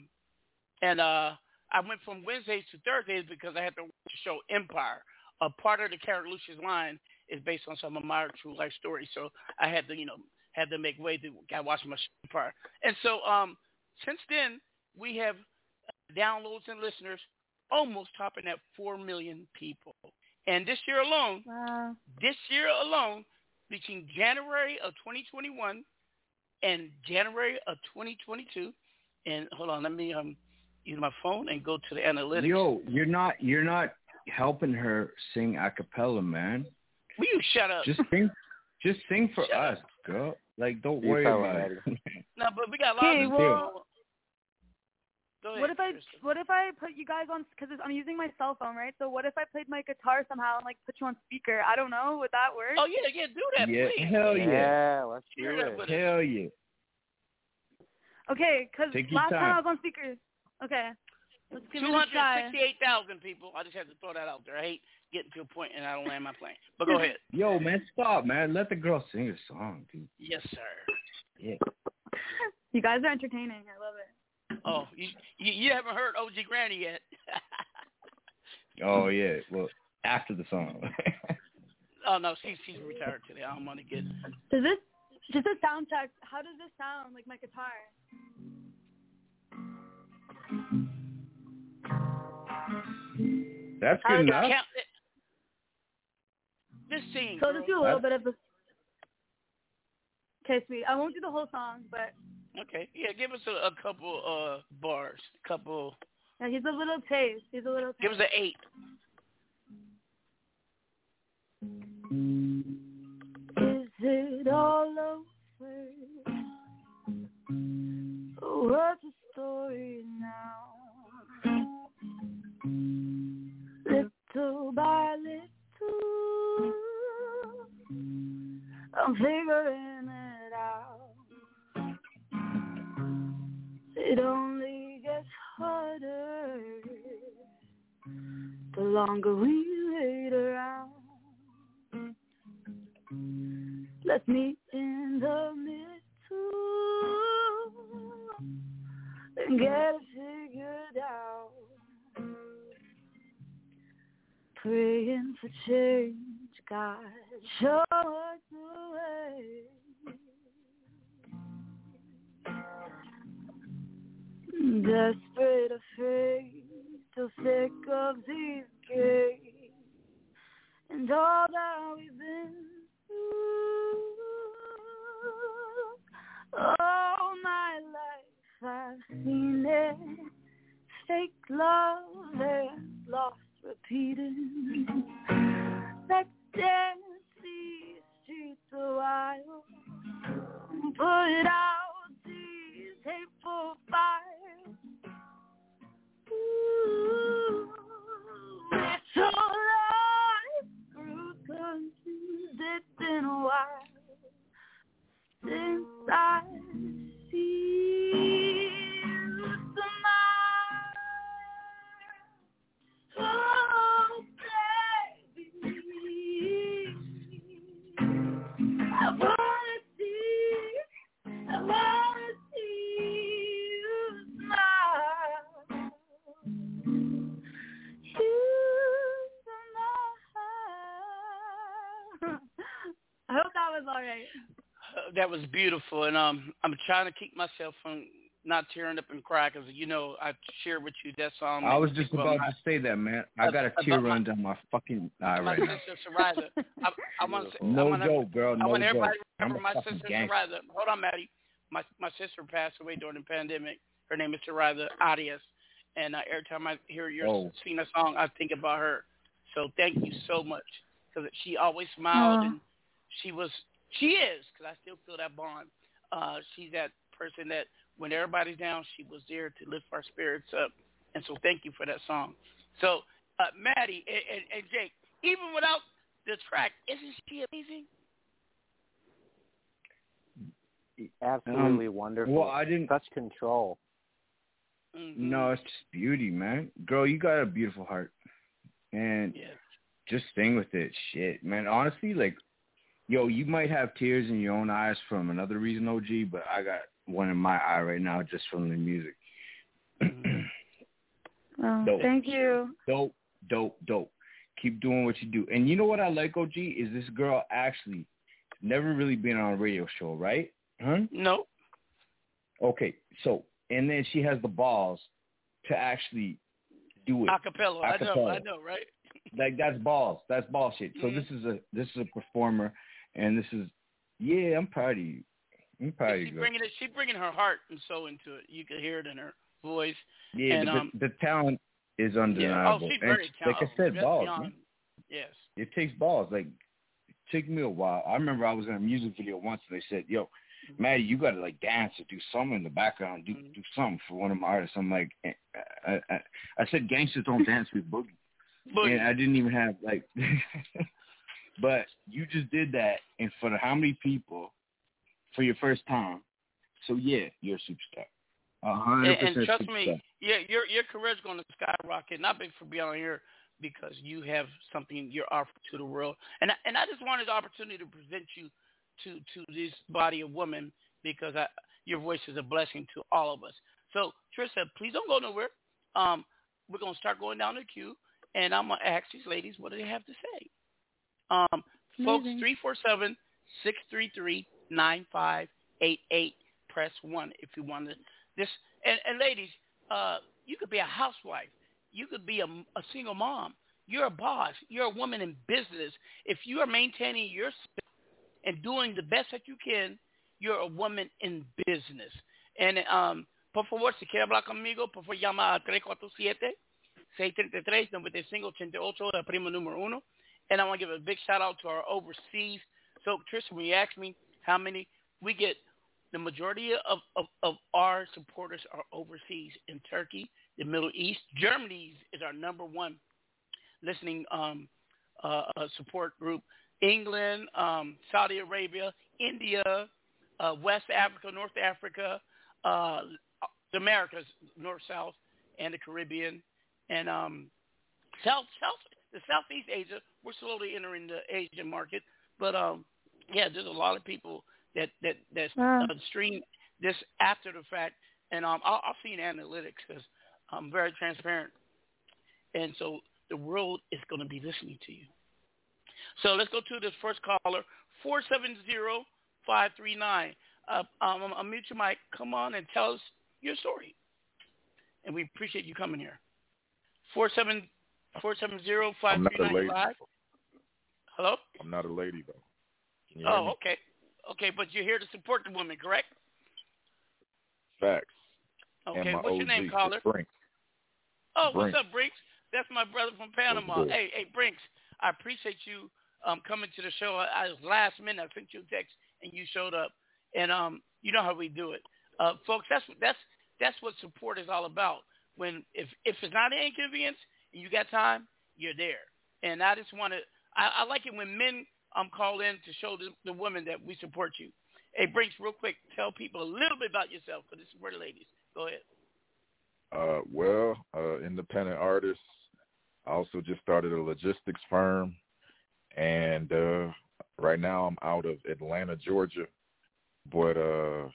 I went from Wednesdays to Thursdays because I had to watch the show Empire. A part of the Carrot Lucius line is based on some of my true life stories. So I had to make way to watch my show Empire. And so since then, we have downloads and listeners almost topping at 4 million people. And this year alone, between January of 2021 and January of 2022, and hold on, let me use my phone and go to the analytics. Yo, you're not helping her sing a cappella, man. Will you shut up? Just sing for us, girl. Like, don't worry about it. No, but we got a lot of people. Go ahead, what if I put you guys on, because I'm using my cell phone, right? So what if I played my guitar somehow and like put you on speaker? I don't know. Would that work? Oh yeah, do that, yeah, please. Hell yeah. Yeah, let's do it. Hell yeah. Okay, because last time I was on speaker. Okay. Let's give it a try. 268,000 people. I just had to throw that out there. I hate getting to a point and I don't land my plane. But go ahead. Yo, man, stop, man. Let the girl sing a song, dude. Yes, sir. Yeah. You guys are entertaining. I love it. Oh, you haven't heard OG Granny yet. Oh, yeah. Well, after the song. Oh, no, she's retired today. I don't want to get... Does this, just a sound check, how does this sound, like my guitar? That's good enough. This scene. So just do a little bit of the... Okay, sweet. I won't do the whole song, but... Okay, yeah, give us a couple bars, Yeah, he's a little taste. Give us an 8. Is it all over? What's the story now? Little by little, I'm figuring it out. It only gets harder the longer we wait around. Let's meet in the middle and get it figured out. Praying for change, God, show us the way. Desperate, afraid, so sick of these games and all that we've been through. All my life I've seen it, fake love and lost repeating. Let's dance these streets a while, put out these hateful fires. Ooh, it's so loud. That was beautiful, and I'm trying to keep myself from not tearing up and crying because I shared with you that song. I was just about to say that, man. I got a tear running down my fucking eye right now. My sister Sarida. I want to say, no joke, girl. No I want everybody joke. to remember my sister Sarida. Hold on, Maddie. My sister passed away during the pandemic. Her name is Sarida Arias, and every time I hear your sing a song, I think about her. So thank you so much because she always smiled and she is because I still feel that bond. She's that person that when everybody's down, she was there to lift our spirits up. And so thank you for that song. So, Maddie and Jake, even without the track, isn't she amazing? Absolutely wonderful. Well, I didn't touch control. Mm-hmm. No, it's just beauty, man. Girl, you got a beautiful heart. And just sing with it. Shit, man. Honestly, like, yo, you might have tears in your own eyes from another reason, OG, but I got one in my eye right now just from the music. Dope. Thank you. Dope. Keep doing what you do. And you know what I like, OG, is this girl actually never really been on a radio show, right? Huh? No. Okay, so, and then she has the balls to actually do it. Acapella. I know, right? Like, that's balls. That's ball shit. So this is a performer, and this is, I'm proud of you. I'm proud of you. She's bringing her heart and soul into it. You can hear it in her voice. Yeah, and, the talent is undeniable. She's very talented. Like I said, balls. Man. Yes. It takes balls. Like, it took me a while. I remember I was in a music video once, and they said, "Yo, Maddie, you got to like dance or do something in the background, do something for one of my artists." I'm like, I said, "Gangsters don't dance with boogie," and I didn't even have like. But you just did that, and for how many people? For your first time, so you're a superstar. 100% and trust superstar. me, your career's going to skyrocket. Not big for being on here because you have something you're offering to the world. And I just wanted the opportunity to present you to this body of women because your voice is a blessing to all of us. So Trista, please don't go nowhere. We're going to start going down the queue, and I'm going to ask these ladies what do they have to say. Folks, 347-633-9588. Press 1 if you want to. And ladies, you could be a housewife. You could be a single mom. You're a boss. You're a woman in business. If you are maintaining your space and doing the best that you can, you're a woman in business. And por favor, si quiere hablar conmigo, por favor llama a 347-633-9588, el primo número 1. And I want to give a big shout out to our overseas. So, Tristan, when you ask me how many, we get the majority of our supporters are overseas in Turkey, the Middle East. Germany is our number one listening support group. England, Saudi Arabia, India, West Africa, North Africa, the Americas, North, South, and the Caribbean. And the Southeast Asia, we're slowly entering the Asian market. But, there's a lot of people that stream this after the fact. And I'll see in analytics because I'm very transparent. And so the world is going to be listening to you. So let's go to this first caller, 470-539. Unmute your mic. Come on and tell us your story. And we appreciate you coming here. 470-539 live. Hello? I'm not a lady, though. Can you hear me? Okay. Okay, but you're here to support the women, correct? Facts. Okay, what's your name, caller? Brinks. Oh, what's up, Brinks? That's my brother from Panama. Hey, Brinks, I appreciate you coming to the show. I was last minute. I sent you a text, and you showed up. And you know how we do it. Folks, that's what support is all about. When if it's not an inconvenience and you got time, you're there. And I just want to I like it when men call in to show the women that we support you. Hey, Brinks, real quick, tell people a little bit about yourself, because this is for the ladies. Go ahead. Independent artist. I also just started a logistics firm, and right now I'm out of Atlanta, Georgia. But I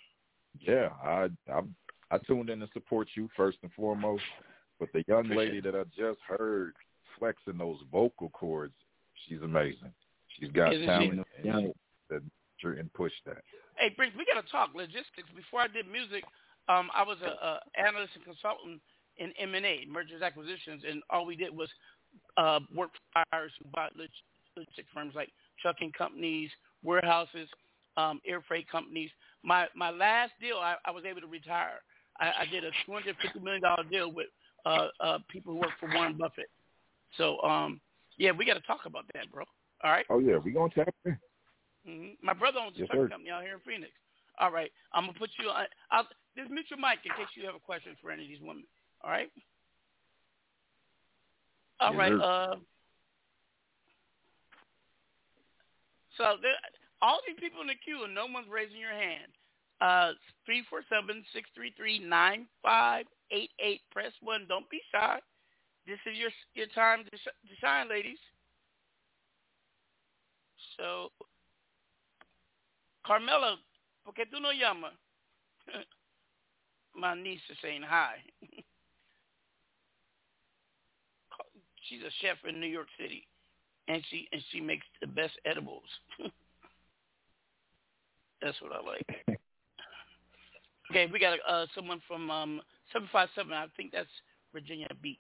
tuned in to support you first and foremost. But the young lady that I just heard flexing those vocal cords, she's amazing. She's got talent. And nurture and push that. Hey, Briggs, we got to talk logistics. Before I did music, I was a analyst and consultant in M&A, mergers, acquisitions, and all we did was work for buyers who bought logistics firms like trucking companies, warehouses, air freight companies. My last deal, I was able to retire. I did a $250 million deal with people who work for Warren Buffett. So, yeah, we got to talk about that, bro. All right? Oh, yeah, we're going to tap in. Mm-hmm. My brother owns a trucking company out here in Phoenix. All right, I'm going to put you on. Just mute your mic in case you have a question for any of these women. All right? All right. So all these people in the queue, and no one's raising your hand. 347-633-9588. Press 1. Don't be shy. This is your time to shine, ladies. So, Carmela, ¿por qué tú no llamas? My niece is saying hi. She's a chef in New York City, and she makes the best edibles. That's what I like. Okay, we got someone from 757. I think that's Virginia Beach.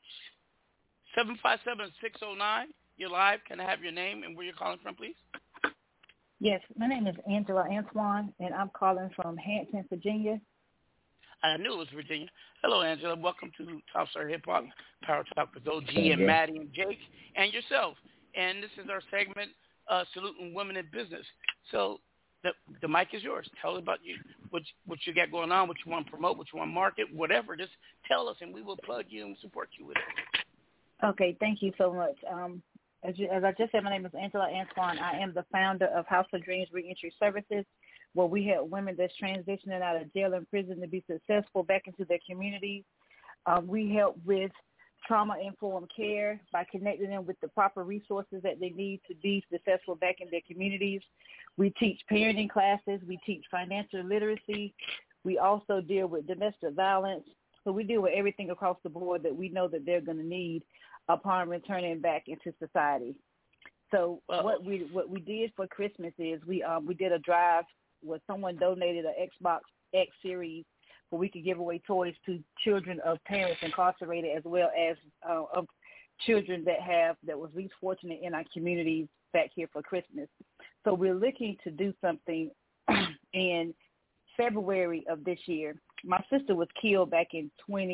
757-609. You're live. Can I have your name and where you're calling from, please? Yes, my name is Angela Antoine, and I'm calling from Hampton, Virginia. I knew it was Virginia. Hello, Angela. Welcome to Top Star Hip Hop Power Talk with OG and Maddie and Jake and yourself. And this is our segment, Saluting Women in Business. So the mic is yours. Tell us about you, what you got going on, what you want to promote, what you want to market, whatever. Just tell us, and we will plug you and support you with it. Okay, thank you so much. As I just said, my name is Angela Antoine. I am the founder of House of Dreams Reentry Services, where we help women that's transitioning out of jail and prison to be successful back into their communities. We help with trauma-informed care by connecting them with the proper resources that they need to be successful back in their communities. We teach parenting classes. We teach financial literacy. We also deal with domestic violence. So we deal with everything across the board that we know that they're going to need upon returning back into society. So what we did for Christmas is we did a drive where someone donated an Xbox X series where we could give away toys to children of parents incarcerated, as well as of children that was least fortunate in our communities back here for Christmas. So we're looking to do something in February of this year. My sister was killed back in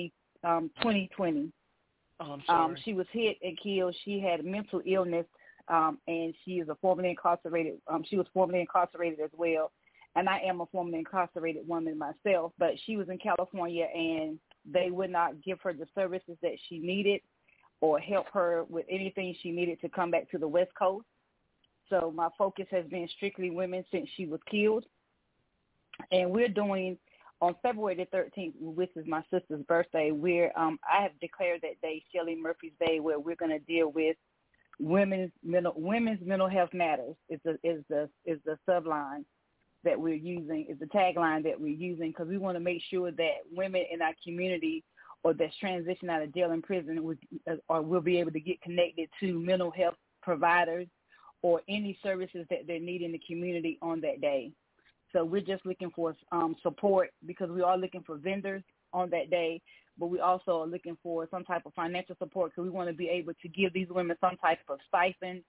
2020. Oh, I'm sorry. She was hit and killed. She had mental illness, and she is formerly incarcerated. She was formerly incarcerated as well, and I am a formerly incarcerated woman myself. But she was in California, and they would not give her the services that she needed or help her with anything she needed to come back to the West Coast. So my focus has been strictly women since she was killed, and we're doing. On February the 13th, which is my sister's birthday, I have declared that day Shelley Murphy's Day, where we're going to deal with women's mental health matters. Is the subline that we're using, is the tagline that we're using, because we want to make sure that women in our community or that's transitioned out of jail and prison will be able to get connected to mental health providers or any services that they need in the community on that day. So we're just looking for support, because we are looking for vendors on that day, but we also are looking for some type of financial support, because we want to be able to give these women some type of stipend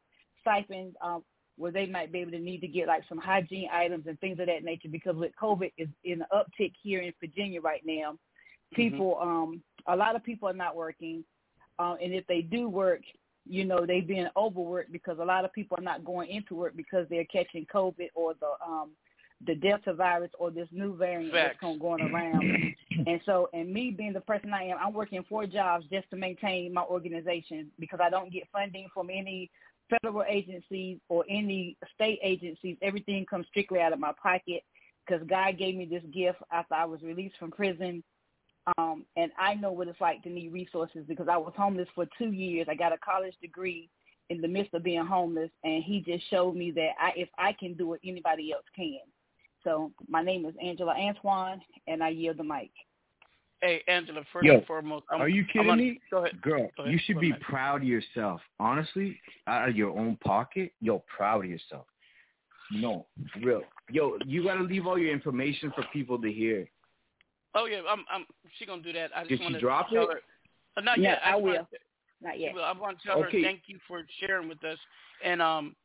where they might be able to need to get like some hygiene items and things of that nature, because with COVID is in an uptick here in Virginia right now. People, a lot of people are not working, and if they do work, they're being overworked, because a lot of people are not going into work because they're catching COVID or the Delta virus or this new variant that's going around. And me being the person I am, I'm working 4 jobs just to maintain my organization, because I don't get funding from any federal agencies or any state agencies. Everything comes strictly out of my pocket, because God gave me this gift after I was released from prison. And I know what it's like to need resources, because I was homeless for 2 years. I got a college degree in the midst of being homeless, and he just showed me that if I can do it, anybody else can. So my name is Angela Antoine, and I yield the mic. Hey, Angela, first and foremost. Are you kidding me? Go ahead. Girl, go ahead. You should be proud of yourself. Honestly, out of your own pocket, you're proud of yourself. No, for real. Yo, you gotta leave all your information for people to hear. Oh yeah, she gonna do that. I just Did want she to drop tell it? her. Not No, yet. I will. Not yet. I want to tell her thank you for sharing with us. And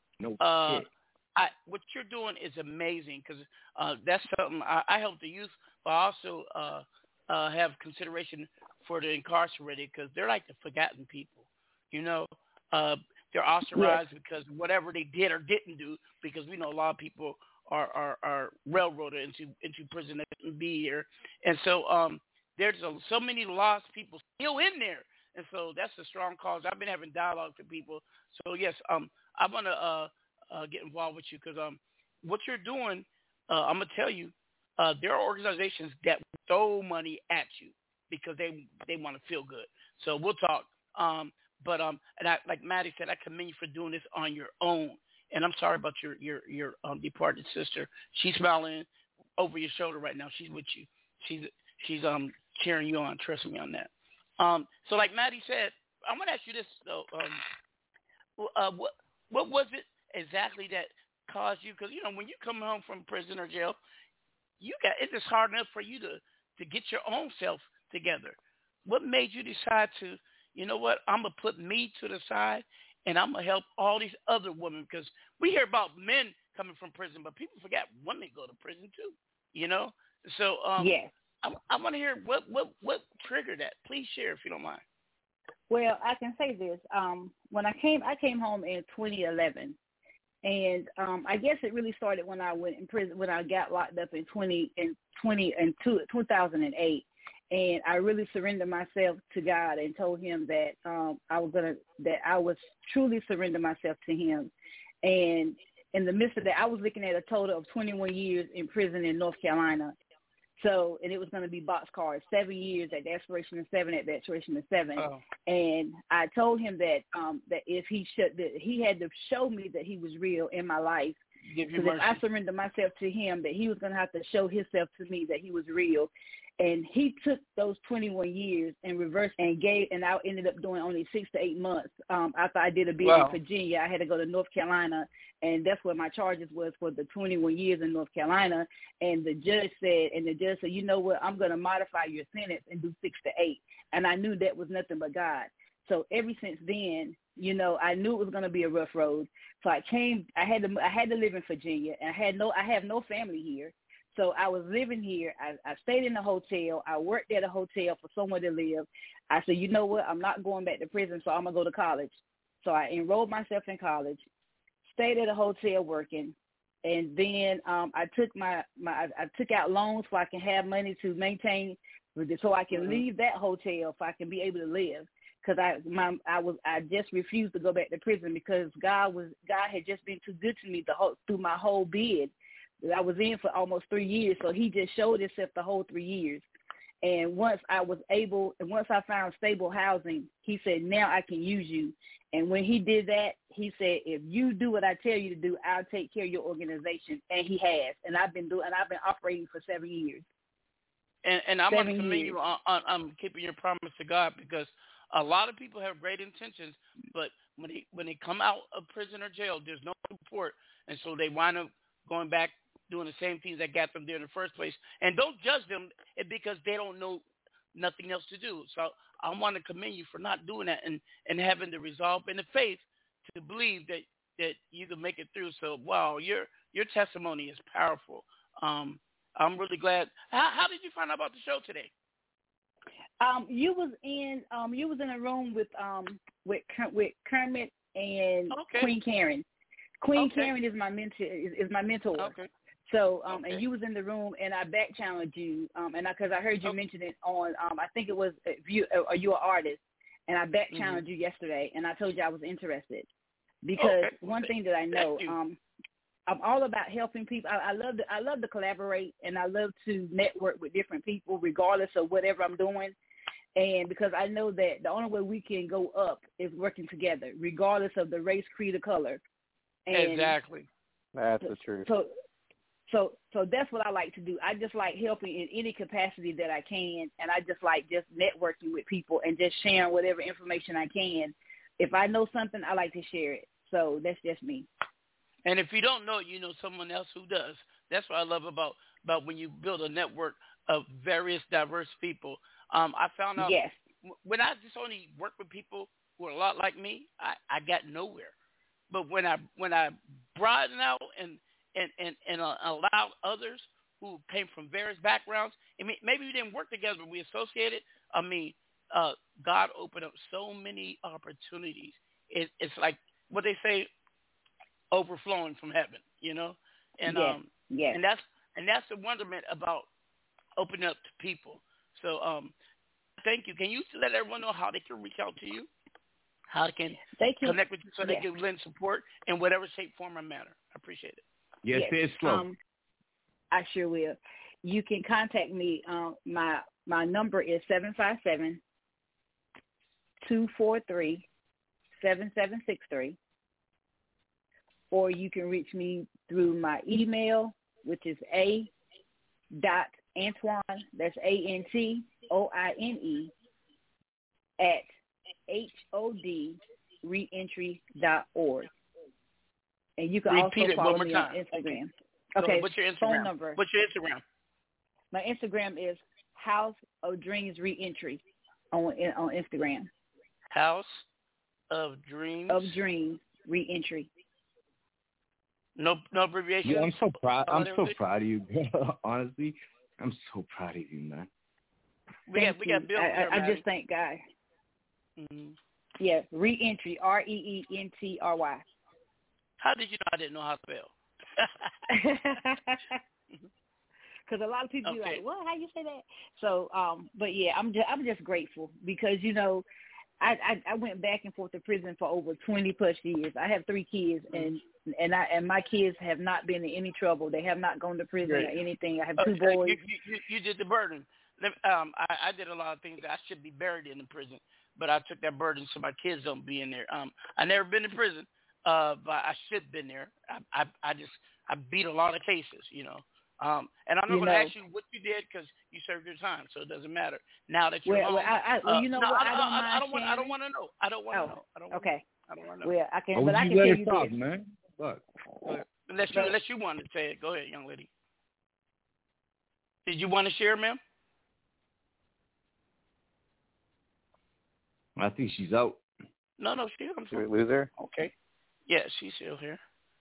what you're doing is amazing because that's something I help the youth, but I also have consideration for the incarcerated because they're like the forgotten people. You know, they're ostracized because whatever they did or didn't do, because we know a lot of people are railroaded into prison that shouldn't be here, and so there's so many lost people still in there, and so that's a strong cause. I've been having dialogue with people, so yes, I want to get involved with you because what you're doing, I'm gonna tell you, there are organizations that throw money at you because they want to feel good. So we'll talk. But and I, like Maddie said, I commend you for doing this on your own. And I'm sorry about your departed sister. She's smiling over your shoulder right now. She's with you. She's cheering you on. Trust me on that. So like Maddie said, I'm gonna ask you this though. What was it exactly that caused you? Because when you come home from prison or jail, it's just hard enough for you to get your own self together. What made you decide to, you know what, I'm going to put me to the side and I'm going to help all these other women? Because we hear about men coming from prison, but people forget women go to prison too, So yes. I want to hear what triggered that. Please share if you don't mind. Well, I can say this. When I came home in 2011. And I guess it really started when I went in prison, when I got locked up in 2008. And I really surrendered myself to God and told him that I was truly surrender myself to him. And in the midst of that, I was looking at a total of 21 years in prison in North Carolina. So, and it was going to be boxcars, 7 years at the expiration of 7, at the expiration of 7. Oh. And I told him that that if he had to show me that he was real in my life. Because if I surrendered myself to him, that he was going to have to show himself to me that he was real. And he took those 21 years and reversed and I ended up doing only 6 to 8 months. After I did a bid in Virginia, I had to go to North Carolina, and that's where my charges was for the 21 years in North Carolina. And the judge said, you know what, I'm going to modify your sentence and do 6 to 8. And I knew that was nothing but God. So ever since then, I knew it was going to be a rough road. So I had to live in Virginia, and I have no family here. So I was living here. I stayed in a hotel. I worked at a hotel for somewhere to live. I said, you know what? I'm not going back to prison, so I'm going to go to college. So I enrolled myself in college, stayed at a hotel working, and then I took I took out loans so I can have money to maintain, so I can leave that hotel so I can be able to live. Because I just refused to go back to prison because God had just been too good to me through my whole bid. I was in for almost 3 years, so he just showed himself the whole 3 years. And once I found stable housing, he said, now I can use you. And when he did that, he said, if you do what I tell you to do, I'll take care of your organization. And he has. And I've been operating for 7 years. And I'm going to commend you on keeping your promise to God, because a lot of people have great intentions, but when they come out of prison or jail, there's no support. And so they wind up going back, doing the same things that got them there in the first place. And don't judge them because they don't know nothing else to do. So I want to commend you for not doing that and having the resolve and the faith to believe that you can make it through. So, wow, your testimony is powerful. I'm really glad. How did you find out about the show today? You was in a room with Kermit and Queen Karen. Queen Karen is my mentor. Okay. So, and you was in the room, and I back channeled you, and because I heard you mention it on, I think it was Are You an Artist, and I back channeled you yesterday, and I told you I was interested because one thing that I know, I'm all about helping people. I love to collaborate, and I love to network with different people, regardless of whatever I'm doing. And because I know that the only way we can go up is working together, regardless of the race, creed, or color. And exactly. That's the truth. So that's what I like to do. I just like helping in any capacity that I can, and I just like just networking with people and just sharing whatever information I can. If I know something, I like to share it. So that's just me. And if you don't know it, you know someone else who does. That's what I love about when you build a network of various diverse people. I found out when I just only work with people who are a lot like me, I got nowhere. But when I broaden out and allow others who came from various backgrounds, I mean, maybe we didn't work together, but we associated. I mean, God opened up so many opportunities. It's like what they say, overflowing from heaven, you know. And and that's the wonderment about opening up to people. So thank you. Can you let everyone know how they can reach out to you? How they can connect with you so they can lend support in whatever shape, form, or manner. I appreciate it. Yes, it's slow. I sure will. You can contact me. My number is 757-243-7763. Or you can reach me through my email, which is a.antoine, that's ANTOINE, at HODreentry.org. And you can repeat also follow me on Instagram. Okay. What's your Instagram? Phone number. What's your Instagram? My Instagram is House of Dreams Reentry on Instagram. House of Dreams. Of Dreams Reentry. No abbreviation. Yeah, I'm so proud. I'm so proud of you, girl. Honestly, I'm so proud of you, man. We got Bill. I just thank God. Mm-hmm. Yeah, Reentry, REENTRY. How did you know I didn't know how to spell? Because a lot of people be like, "What? How you say that?" So, but yeah, I'm just grateful because I went back and forth to prison for over 20 plus years. I have 3 kids, and my kids have not been in any trouble. They have not gone to prison or anything. I have 2 boys. You did the burden. I did a lot of things that I should be buried in the prison, but I took that burden so my kids don't be in there. I never been in prison, but I should have been there. I beat a lot of cases, you know. And I'm not going to ask you what you did because you served your time, so it doesn't matter. Now that you're home, I don't want to know. I don't want to know. Okay. I don't want to know. Well, I can, but I can tell you this, man. Look. Unless you want to say it, go ahead, young lady. Did you want to share, ma'am? I think she's out. No, she's Did we lose her? Okay. Yeah, she's still here.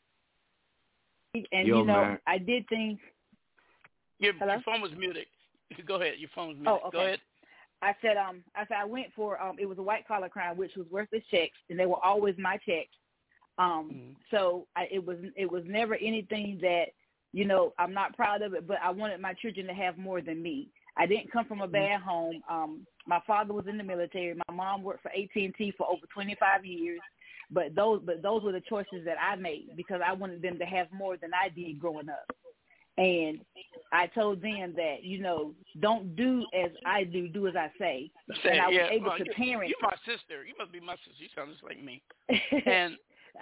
And man. I did things. Your phone was muted. Go ahead. Your phone was muted. Oh, okay. Go ahead. I said I went for it was a white collar crime, which was worthless checks, and they were always my checks. So it was never anything that I'm not proud of it, but I wanted my children to have more than me. I didn't come from a bad home. My father was in the military. My mom worked for AT&T for over 25 years. But those were the choices that I made because I wanted them to have more than I did growing up. And I told them that, don't do as I do as I say. And I was able to parent. You're my sister. You must be my sister. You sound just like me. And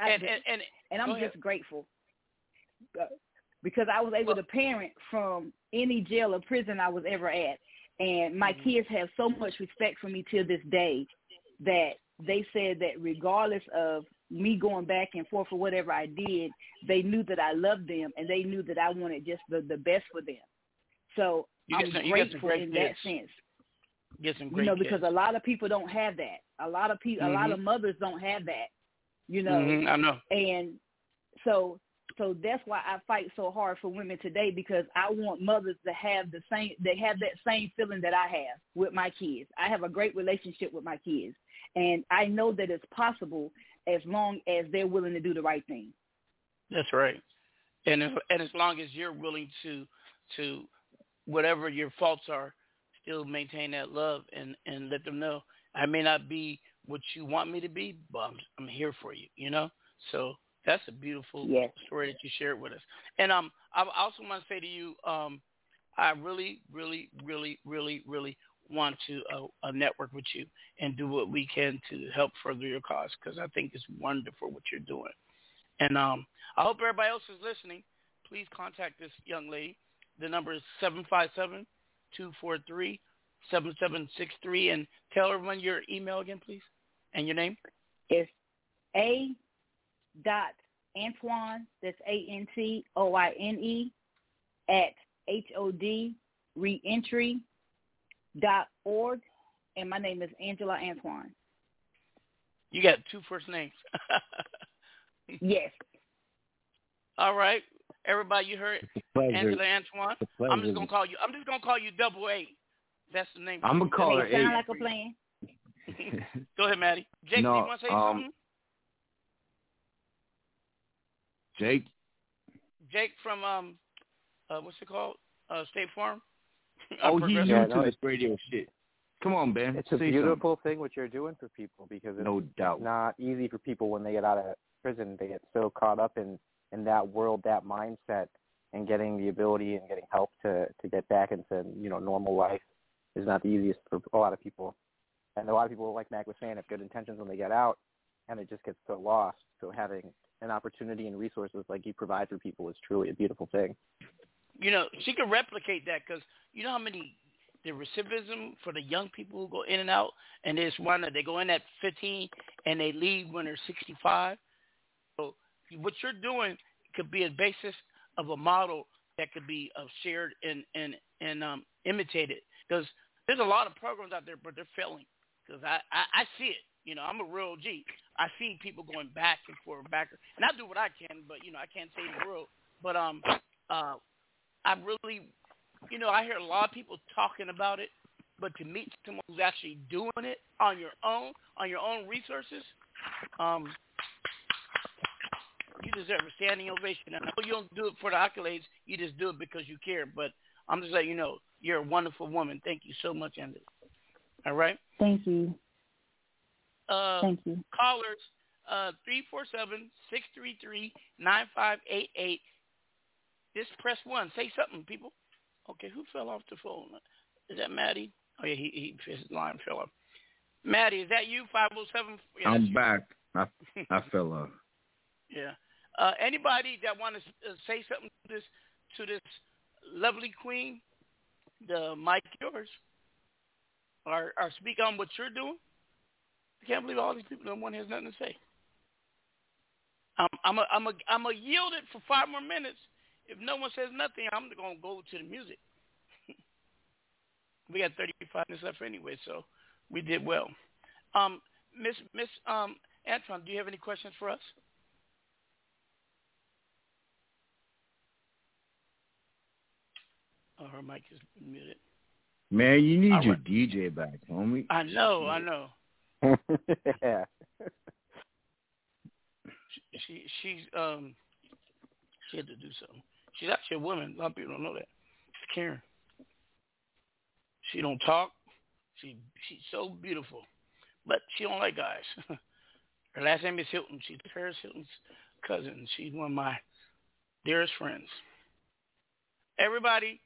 I'm just grateful because I was able to parent from any jail or prison I was ever at. And my kids have so much respect for me till this day that they said that regardless of me going back and forth for whatever I did, they knew that I loved them and they knew that I wanted just the best for them. So I'm grateful in that sense. Because a lot of people don't have that. A lot of people, a lot of mothers don't have that. I know. And so that's why I fight so hard for women today because I want mothers to have that same feeling that I have with my kids. I have a great relationship with my kids. And I know that it's possible as long as they're willing to do the right thing. That's right. And as long as you're willing to whatever your faults are, still maintain that love and let them know I may not be what you want me to be, but I'm here for you, So that's a beautiful story that you shared with us. And I also want to say to you, I really, really, really, really, really want to network with you and do what we can to help further your cause because I think it's wonderful what you're doing. And I hope everybody else is listening. Please contact this young lady. The number is 757-243-7763. And tell everyone your email again, please, and your name. It's A.Antoine, that's ANTOINE, at HODreentry.org, and my name is Angela Antoine. You got 2 first names. Yes. All right, everybody, you heard Angela Antoine. I'm just gonna call you Double A. That's the name. I'm gonna call her A. Sound like a plan. Go ahead, Maddie. Jake, no, do you want to say something? Jake from what's it called? State Farm. Oh, he's new to this radio shit. Come on, Ben. It's a beautiful thing what you're doing for people, because it's no doubt not easy for people when they get out of prison. They get so caught up in that world, that mindset, and getting the ability and getting help to get back into normal life is not the easiest for a lot of people. And a lot of people, like Mac was saying, have good intentions when they get out, and it just gets so lost. So having an opportunity and resources like you provide for people is truly a beautiful thing. She can replicate that, because you know how many the recidivism for the young people who go in and out, and there's one that they go in at 15 and they leave when they're 65. So what you're doing could be a basis of a model that could be shared and imitated, because there's a lot of programs out there, but they're failing. Because I see it. I'm a real G. I see people going back and forth, and I do what I can, but I can't save the world. But I really, I hear a lot of people talking about it, but to meet someone who's actually doing it on your own resources, you deserve a standing ovation. And I know you don't do it for the accolades; you just do it because you care. But I'm just letting you know, you're a wonderful woman. Thank you so much, Angela. All right. Thank you. Thank you. Callers, 347-633-9588. Just press 1. Say something, people. Okay, who fell off the phone? Is that Maddie? Oh, yeah, his line fell off. Maddie, is that you, 507? Yeah, I'm back. I fell off. Yeah. Anybody that want to say something to this lovely queen, the mic yours. Or speak on what you're doing. I can't believe all these people, no one has nothing to say. I'm a yield it for 5 more minutes. If no one says nothing, I'm going to go to the music. We got 35 minutes left anyway, so we did well. Miss Antoine, do you have any questions for us? Oh, her mic is muted. Man, you need your DJ back, homie. I know. Yeah. She had to do something. She's actually a woman. A lot of people don't know that. She's Karen. She don't talk. She's so beautiful, but she don't like guys. Her last name is Hilton. She's Paris Hilton's cousin. She's one of my dearest friends. Everybody,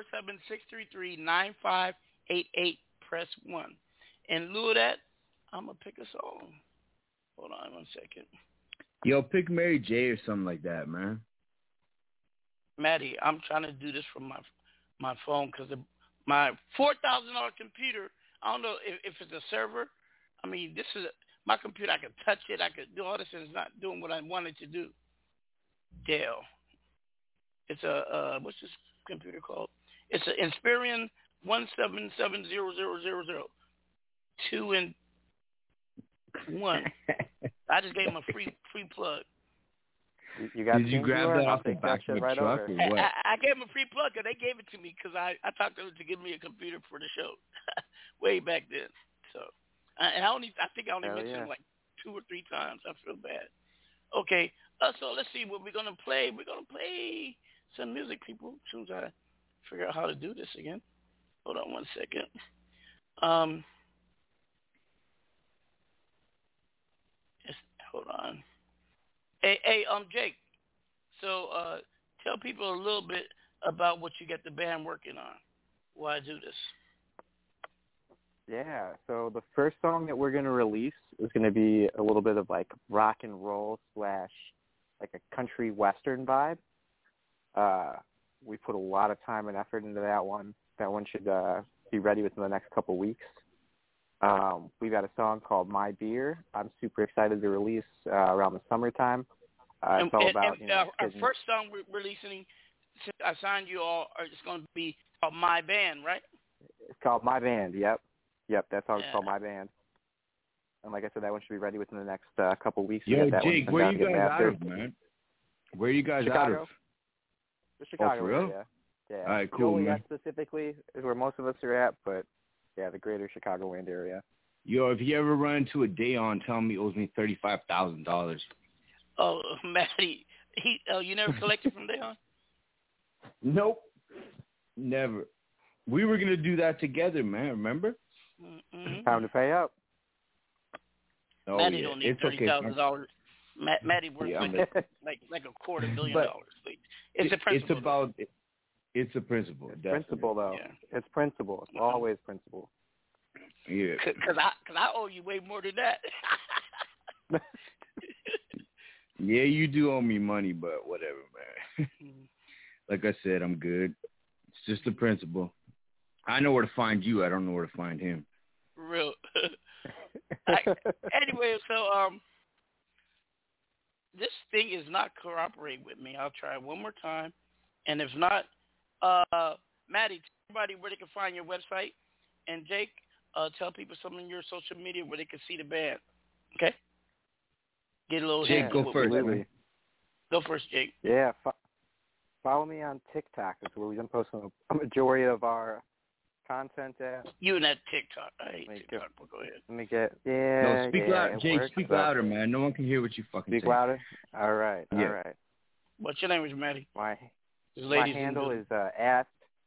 347-633-9588. Press 1. In lieu of that, I'm going to pick a song. Hold on 1 second. Yo, pick Mary J or something like that, man. Maddie, I'm trying to do this from my phone because my $4,000 computer, I don't know if it's a server. I mean, this is my computer. I can touch it. I could do all this, and it's not doing what I wanted to do. Dell. It's a what's this computer called? It's an Inspiron 1770000. 2 and 1. I just gave him a free plug. You got Did you grab that off the back of the right truck or what? I gave him a free plug because they gave it to me because I talked to them to give me a computer for the show way back then. So, and I think I only mentioned it like 2 or 3 times. I feel bad. Okay, so let's see what we're gonna play. We're gonna play some music, people. As soon as I figure out how to do this again. Hold on 1 second. Hold on. Hey, Jake. So, tell people a little bit about what you got the band working on. Why do this? Yeah. So the first song that we're going to release is going to be a little bit of like rock and roll / like a country western vibe. We put a lot of time and effort into that one. That one should be ready within the next couple weeks. We've got a song called My Beer. I'm super excited to release around the summertime. It's all about our first song we're releasing since I signed you all, it's going to be called My Band, right? It's called My Band. Yep. That's how it's called, My Band. And like I said, that one should be ready within the next couple weeks. Yo, Jake, where you guys out of, man? Where you guys Chicago? out of? The Chicago for real? area. Yeah. All right, cool, man. Joliet specifically is where most of us are at, but yeah, the greater Chicagoland area. Yo, if you ever run into a Dayon, tell him he owes me $35,000. Oh, Matty, you never collected from Dayon? Nope, never. We were gonna do that together, man. Remember? Mm-hmm. Time to pay up. Oh, Matty yeah. don't need It's okay. $30,000. Matty works like $250 million. It's a principle. It's a principle. It's principle, though. Yeah. It's principle. It's always principle. Yeah. Because I owe you way more than that. Yeah, you do owe me money, but whatever, man. Like I said, I'm good. It's just a principle. I know where to find you. I don't know where to find him. Real. Anyway, so this thing is not cooperating with me. I'll try it one more time, and if not, Maddie, tell everybody where they can find your website, and Jake, tell people some of your social media where they can see the band. Okay. Get a little. Jake, go first. Go first, Jake. Yeah. Follow me on TikTok. That's where we've been posting a majority of our content at. You and that TikTok. I hate TikTok, but go ahead. Let me get, No, speak loud. Jake, works, speak louder, man. No one can hear what you fucking say. Speak louder? All right. What's your name, Maddie? My handle is at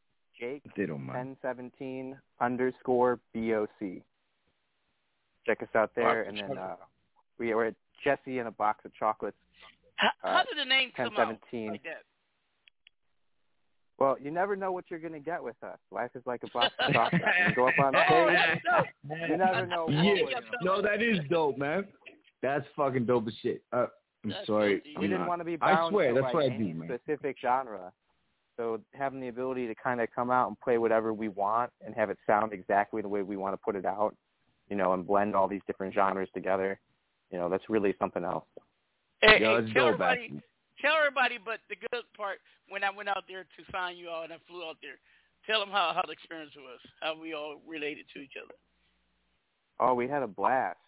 Jake1017_BOC. Check us out there, and then we're at Jesse and a Box of Chocolates. How did the name come out 1017. like that? Well, you never know what you're going to get with us. Life is like a box of chocolates. You go up on stage, you never know. No, that is dope, man. That's fucking dope as shit. I'm sorry. We didn't want to be bound to that's what I do, any man. specific genre. So having the ability to kind of come out and play whatever we want and have it sound exactly the way we want to put it out, and blend all these different genres together, that's really something else. Hey, tell everybody, but the good part, when I went out there to sign you all and I flew out there, tell them how the experience was, how we all related to each other. Oh, we had a blast.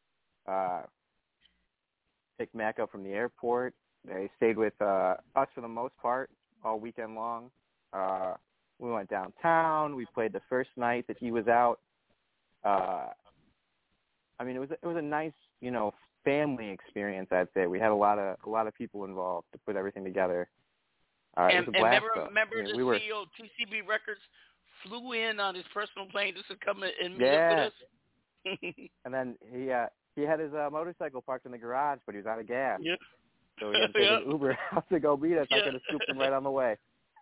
Picked Mac up from the airport. They stayed with us for the most part all weekend long. We went downtown. We played the first night that he was out. It was a nice, family experience, I'd say. We had a lot of people involved to put everything together. It was a blast, remember the CEO of TCB Records flew in on his personal plane just to come and meet up with us? And then he had his motorcycle parked in the garage, but he was out of gas. Yep. So he had to take an Uber out to go meet us. I could have scooped him right on the way.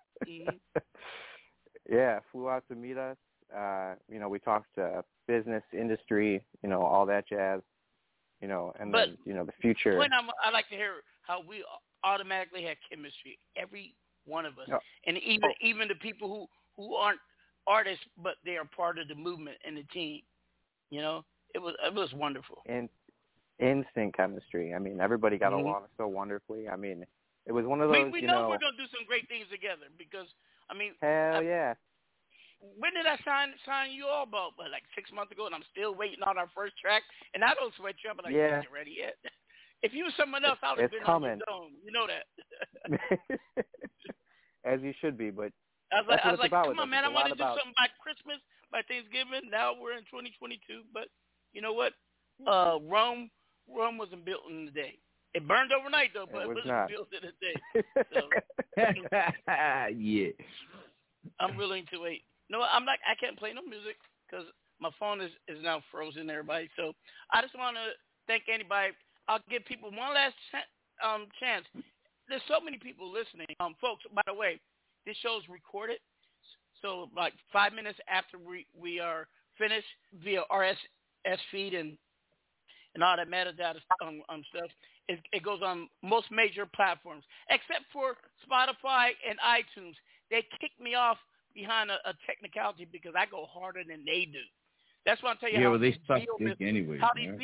Yeah, flew out to meet us. We talked business, industry, all that jazz. And then the future. I like to hear how we automatically had chemistry, every one of us, and even the people who aren't artists, but they are part of the movement and the team. It was wonderful. And instant chemistry. Everybody got along so wonderfully. It was one of those. We know we're gonna do some great things together because hell yeah. When did I sign you all about? Like 6 months ago, and I'm still waiting on our first track. And I don't sweat you up, but I can't get ready yet. If you was someone else, I would have been coming. on your zone. You know that. As you should be, but I was like, come on, man, I want to do about something by Christmas, by Thanksgiving. Now we're in 2022, but you know what? Rome wasn't built in a day. It burned overnight though, but it wasn't built in a day. So, yeah. I'm willing to wait. No, I can't play no music because my phone is now frozen, everybody. So I just want to thank anybody. I'll give people one last chance. There's so many people listening. Folks, by the way, this show is recorded. So like 5 minutes after we are finished via RSS feed and all that metadata stuff, it goes on most major platforms, except for Spotify and iTunes. They kicked me off behind a technicality because I go harder than they do. That's what I'm telling you. Yeah, they suck dick anyway. How these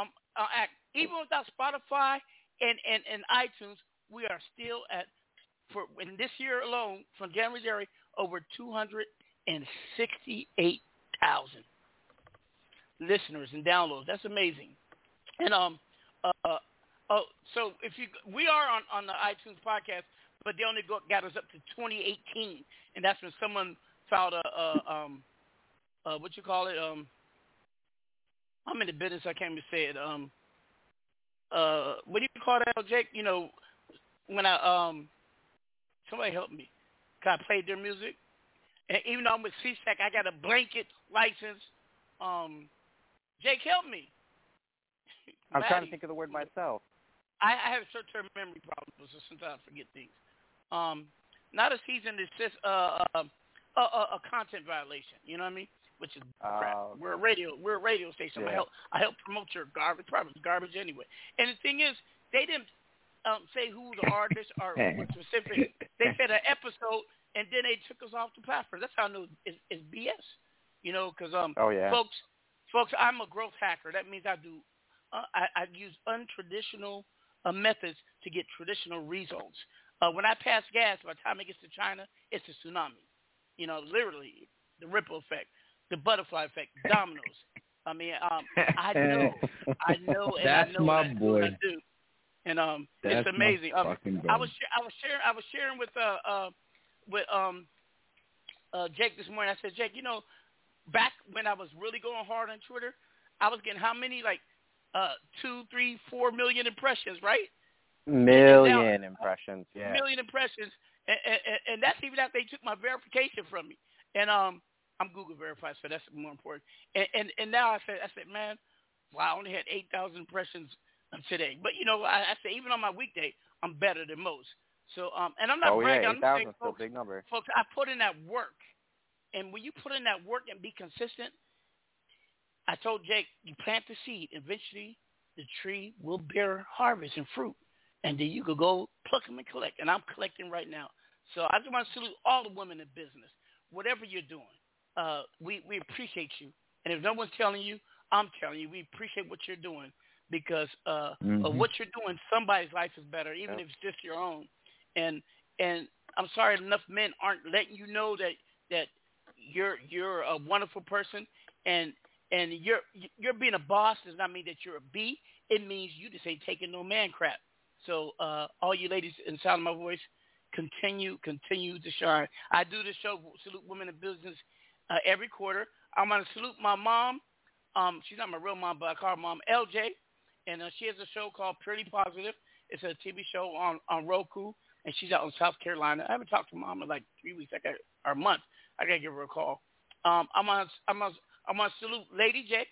act. Even without Spotify and iTunes, we are still at in this year alone, from January to January, over 268,000 listeners and downloads. That's amazing. And so we are on the iTunes podcast, but they only got us up to 2018, and that's when someone filed what you call it? I'm in the business. I can't even say it. What do you call that, Jake? You know, when somebody help me. Cause I played their music, and even though I'm with CSAC, I got a blanket license. Jake, help me. I'm trying to think of the word myself. I have short-term memory problems, so sometimes I forget things. Not a cease and desist, a content violation. You know what I mean? Which is crap. We're a radio station. Yeah. I help promote your garbage. Probably garbage anyway. And the thing is, they didn't say who the artist or what specific. They said an episode, and then they took us off the platform. That's how I know it's BS. You know, because folks, I'm a growth hacker. That means I do. I use untraditional methods to get traditional results. When I pass gas, by the time it gets to China, it's a tsunami. You know, literally, the ripple effect, the butterfly effect, dominoes. I mean, I know, and That's I know my that, boy. I do. And it's amazing. I was sharing with Jake this morning. I said, Jake, you know, back when I was really going hard on Twitter, I was getting how many, like 2, 3, 4 million impressions, right? Million impressions, yeah. Million impressions, and that's even after they took my verification from me. And I'm Google verified, so that's more important. And now I said, man, wow, I only had 8,000 impressions today. But you know, I say even on my weekday, I'm better than most. So and I'm not bragging. I'm saying, folks, big number. Folks, I put in that work, and when you put in that work and be consistent, I told Jake, you plant the seed, eventually the tree will bear harvest and fruit, and then you could go pluck them and collect. And I'm collecting right now. So I just want to salute all the women in business, whatever you're doing. We appreciate you, and if no one's telling you, I'm telling you, we appreciate what you're doing because of what you're doing. Somebody's life is better, even if it's just your own. And I'm sorry, enough men aren't letting you know that you're a wonderful person, and you're being a boss does not mean that you're a B. It means you just ain't taking no man crap. So all you ladies in sound of my voice, continue to shine. I do this show, Salute Women in Business, every quarter. I'm going to salute my mom. She's not my real mom, but I call her Mom LJ. And she has a show called Purely Positive. It's a TV show on Roku, and she's out in South Carolina. I haven't talked to Mom in like 3 weeks, or a month. I got to give her a call. I'm going to salute Lady J.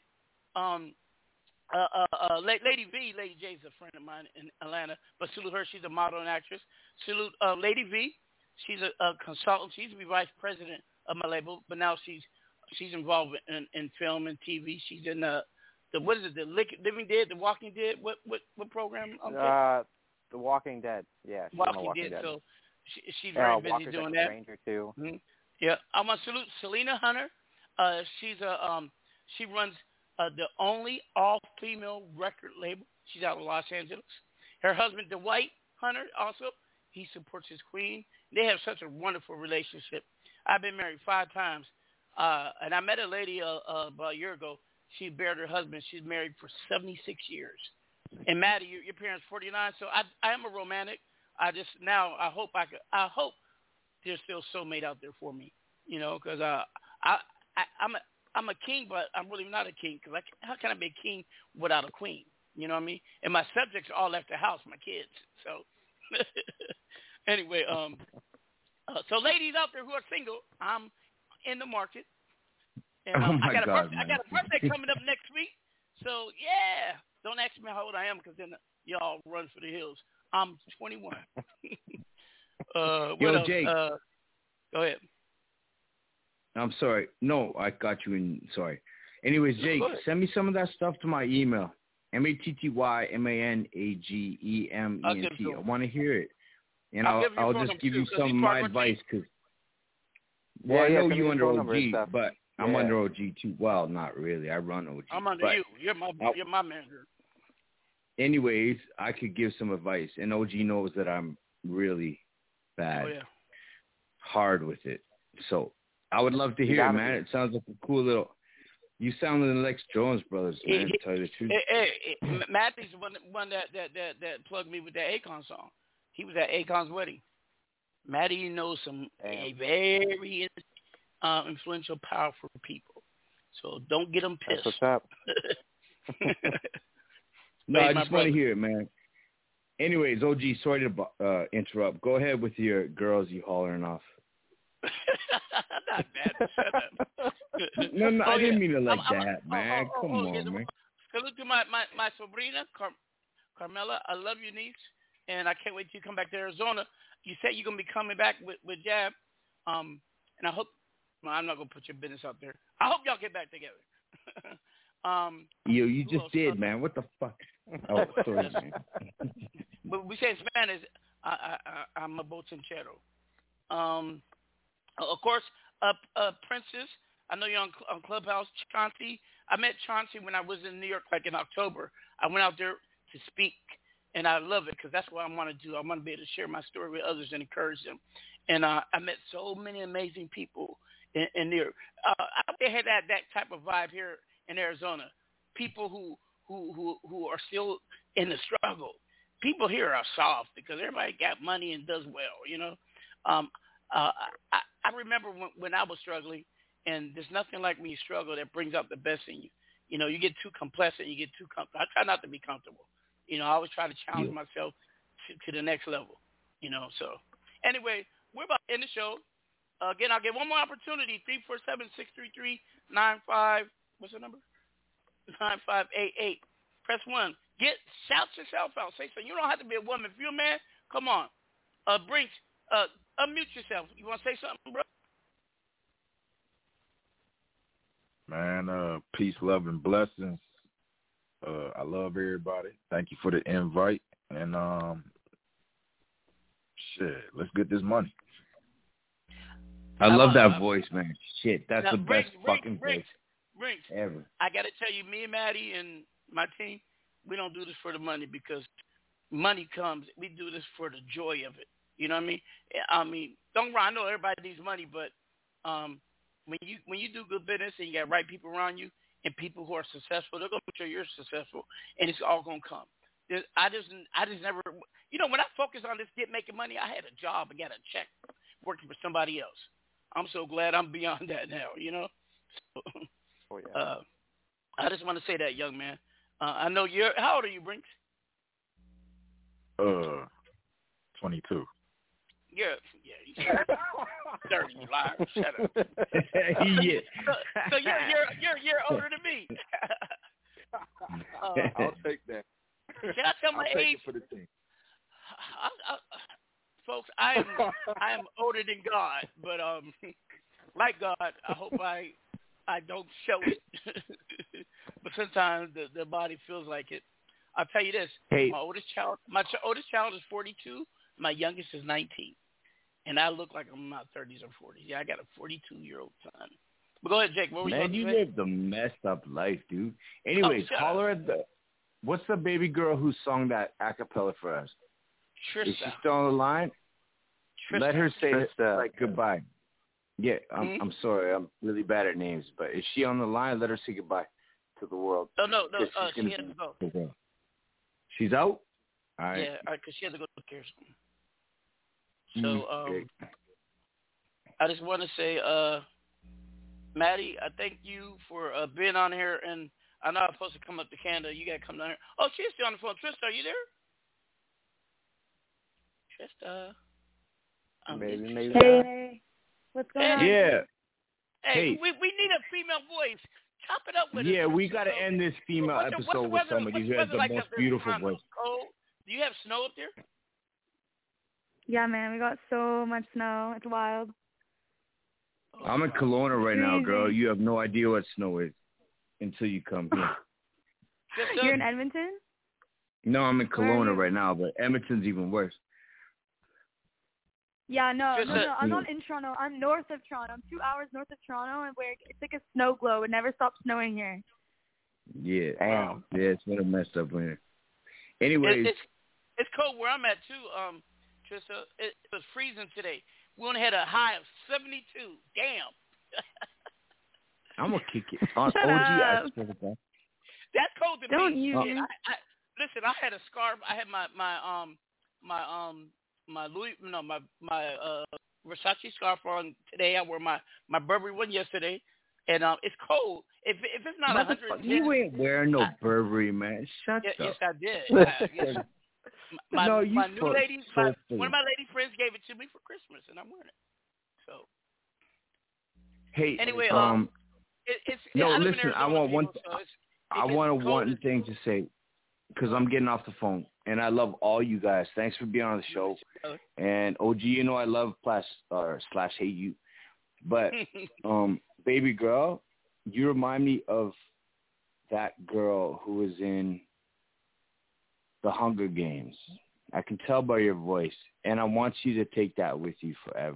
Lady V. Lady J is a friend of mine in Atlanta, but salute her. She's a model and actress. Salute Lady V. She's a consultant. She used to be vice president of my label, but now she's involved in film and TV. She's in the what is it? The Living Dead, The Walking Dead. What program? The Walking Dead. Yeah. Walking Dead. So she's very busy Walker's doing like that. Stranger too. Mm-hmm. Yeah, I'm gonna salute Selena Hunter. She's she runs the only all-female record label. She's out of Los Angeles. Her husband, Dwight Hunter, also he supports his queen. They have such a wonderful relationship. I've been married 5 times, and I met a lady about a year ago. She buried her husband. She's married for 76 years. And Maddie, your parents 49, so I am a romantic. I hope there's still a soulmate out there for me, you know, because I'm a king, but I'm really not a king. Because how can I be a king without a queen? You know what I mean? And my subjects all left the house, my kids. So anyway, so ladies out there who are single, I'm in the market. And I got a birthday coming up next week. So yeah, don't ask me how old I am because then y'all run for the hills. I'm 21. What else? Jake. Go ahead. I'm sorry. No, I got you in. Sorry. Anyways, Jake, send me some of that stuff to my email. MATTYMANAGEMENT. I want to hear it. And I'll just give you some of my advice because I know you under OG, but I'm under OG too. Well, not really. I run OG. I'm under you. You're my manager. Anyways, I could give some advice, and OG knows that I'm really bad, Oh, yeah. hard with it. So I would love to hear it, man. It sounds like a cool little. You sound like the Lex Jones brothers, man. To tell you the truth. Matthew's the one that plugged me with that Akon song. He was at Akon's wedding. Matty knows some very influential, powerful people. So don't get them pissed. That's what's up. No, I just want to hear it, man. Anyways, OG, sorry to interrupt. Go ahead with your girls you hollering off. Not bad. Shut up. No, I didn't mean it like that, man. Come on, man. Salute to my sobrina, Carmela. I love you, niece, and I can't wait till you come back to Arizona. You said you're going to be coming back with Jab, and I hope – I'm not going to put your business out there. I hope y'all get back together. Yo, you just did, man. What the fuck? Oh, sorry, man. But we say in Spanish, I'm a bochinchero. Of course, Princess, I know you're on Clubhouse. Chauncey, I met Chauncey when I was in New York, like in October. I went out there to speak, and I love it because that's what I want to do. I want to be able to share my story with others and encourage them. And I met so many amazing people in New York. I had that type of vibe here in Arizona. People who are still in the struggle. People here are soft because everybody got money and does well, you know. I remember when I was struggling, and there's nothing like when you struggle that brings out the best in you. You know, you get too complacent, you get too comfortable. I try not to be comfortable. You know, I always try to challenge myself to the next level, you know. So anyway, we're about to end the show. Again, I'll get one more opportunity, 347-633-95, what's the number? 9588. Press 1. Shout yourself out. Say something. You don't have to be a woman. If you're a man, come on. Brinks, unmute yourself. You want to say something, bro? Man, peace, love, and blessings. I love everybody. Thank you for the invite. And, let's get this money. I love that voice, man. Shit, that's the best fucking voice ever. I got to tell you, me and Maddie and my team, we don't do this for the money because money comes. We do this for the joy of it. You know what I mean? I know everybody needs money, but when you do good business and you got right people around you and people who are successful, they're going to make sure you're successful, and it's all going to come. I just never, you know, when I focused on this making money, I had a job and got a check working for somebody else. I'm so glad I'm beyond that now, you know. So, I just want to say that, young man. I know how old are you, Brinks? 22. You 30, you liar. Shut up. Yeah. So you're older than me. I'll take that. Can I tell my age? For the team. Folks, I am older than God, but like God, I hope I don't show it. But sometimes the body feels like it. I'll tell you this: my oldest child is 42. My youngest is 19, and I look like I'm in my 30s or 40s. Yeah, I got a 42-year-old son. But go ahead, Jake. What were you Man, you lived a messed up life, dude. Anyways, holler at what's the baby girl who sung that a cappella for us? Trista. Is she still on the line? Trista. Let her say like goodbye. Yeah, I'm sorry. I'm really bad at names, but is she on the line? Let her say goodbye to the world. Oh, no. She had to go. She's out? All right. Yeah, because she had to go take care of something. So, I just want to say, Maddie, I thank you for being on here, and I know I'm supposed to come up to Canada. You got to come down here. Oh, she's still on the phone. Trista, are you there? Trista. Maybe. Hey, what's going on? Yeah. Hey, we need a female voice. Chop it up with us. Yeah, we got to end this female episode with somebody who has the most beautiful voice. Cold? Do you have snow up there? Yeah, man, we got so much snow. It's wild. I'm in Kelowna right now, girl. You have no idea what snow is until you come here. You're in Edmonton? No, I'm in Kelowna right now, but Edmonton's even worse. Yeah, no, I'm not in Toronto. I'm north of Toronto. I'm 2 hours north of Toronto, and it's like a snow globe. It never stops snowing here. Yeah. Damn. Yeah, it's been messed up in here. Anyways. It's cold where I'm at, too. Trista. It was freezing today. We only had a high of 72. Damn. I'm gonna kick it on OG. That's cold to Don't me. you? Listen, I had a scarf. I had my Versace scarf on today. I wore my Burberry one yesterday, and it's cold. If it's not 110, you ain't wearing no Burberry, man. Shut up. Yes, I did. Yes. My new lady, one of my lady friends gave it to me for Christmas, and I'm wearing it. So, hey, anyway, listen. I want one thing to say, because I'm getting off the phone, and I love all you guys. Thanks for being on the show. And OG, you know I love slash hate you, but baby girl, you remind me of that girl who was in The Hunger Games. I can tell by your voice, and I want you to take that with you forever.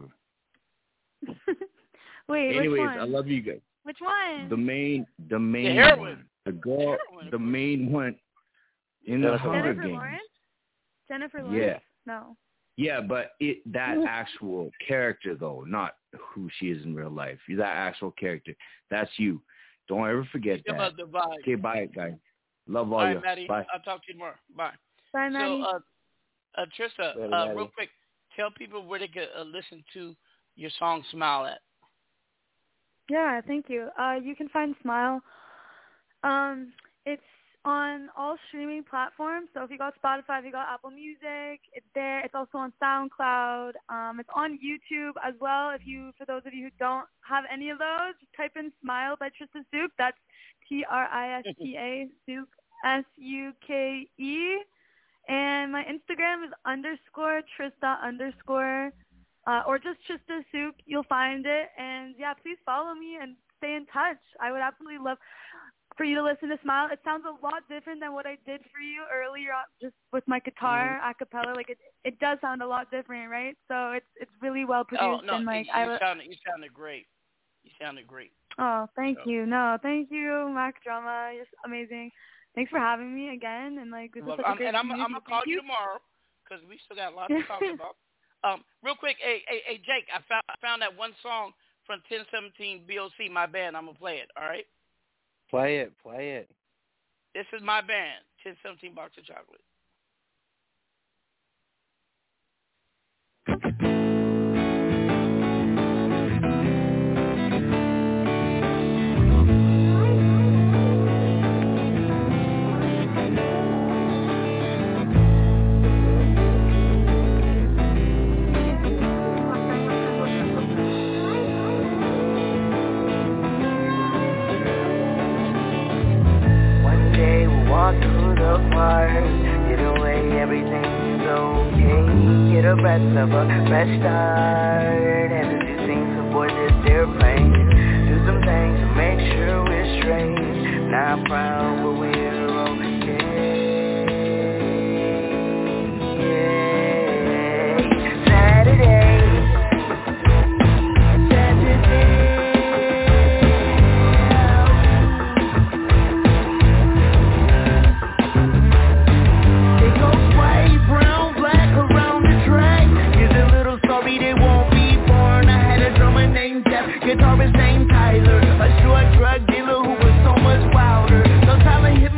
Wait, anyways, which one? I love you guys. Which one? The main one. The girl, the main one in The Hunger Games. Lawrence? Jennifer Lawrence? Yeah. No. Yeah, but that actual character, though, not who she is in real life. That actual character. That's you. Don't ever forget that. Okay, bye, guys. Love all you. Maddie. Bye. I'll talk to you tomorrow. Bye. Bye, Maddie. So, Trista, real quick, tell people where they could listen to your song "Smile" at. Yeah, thank you. You can find Smile. It's on all streaming platforms. So if you got Spotify, if you got Apple Music, it's there. It's also on SoundCloud. It's on YouTube as well. For those of you who don't have any of those, just type in "Smile" by Trista Suke. That's Trista Suke, SUKE. And my Instagram is _Trista_, or just Trista Suke. You'll find it. And yeah, please follow me and stay in touch. I would absolutely love for you to listen to Smile. It sounds a lot different than what I did for you earlier, just with my guitar a cappella. Like it does sound a lot different, right? So it's really well produced. Oh no, and you sounded great. You sounded great. Oh, thank you. No, thank you, Mac Drama. You're amazing. Thanks for having me again. And this is such a great I'm gonna call you tomorrow because we still got lots to talk about. Real quick, hey Jake, I found that one song from 1017 BOC, my band. I'm gonna play it. All right. Play it. This is my band, 1017 Box of Chocolate. Get away, everything's okay. Get a rest of a fresh start. And to do things avoid their pain. Do some things to make sure we're straight. Not proud, but we're okay. Saturday. Guitarist named Tyler, a short drug dealer who was so much wilder. No talent hit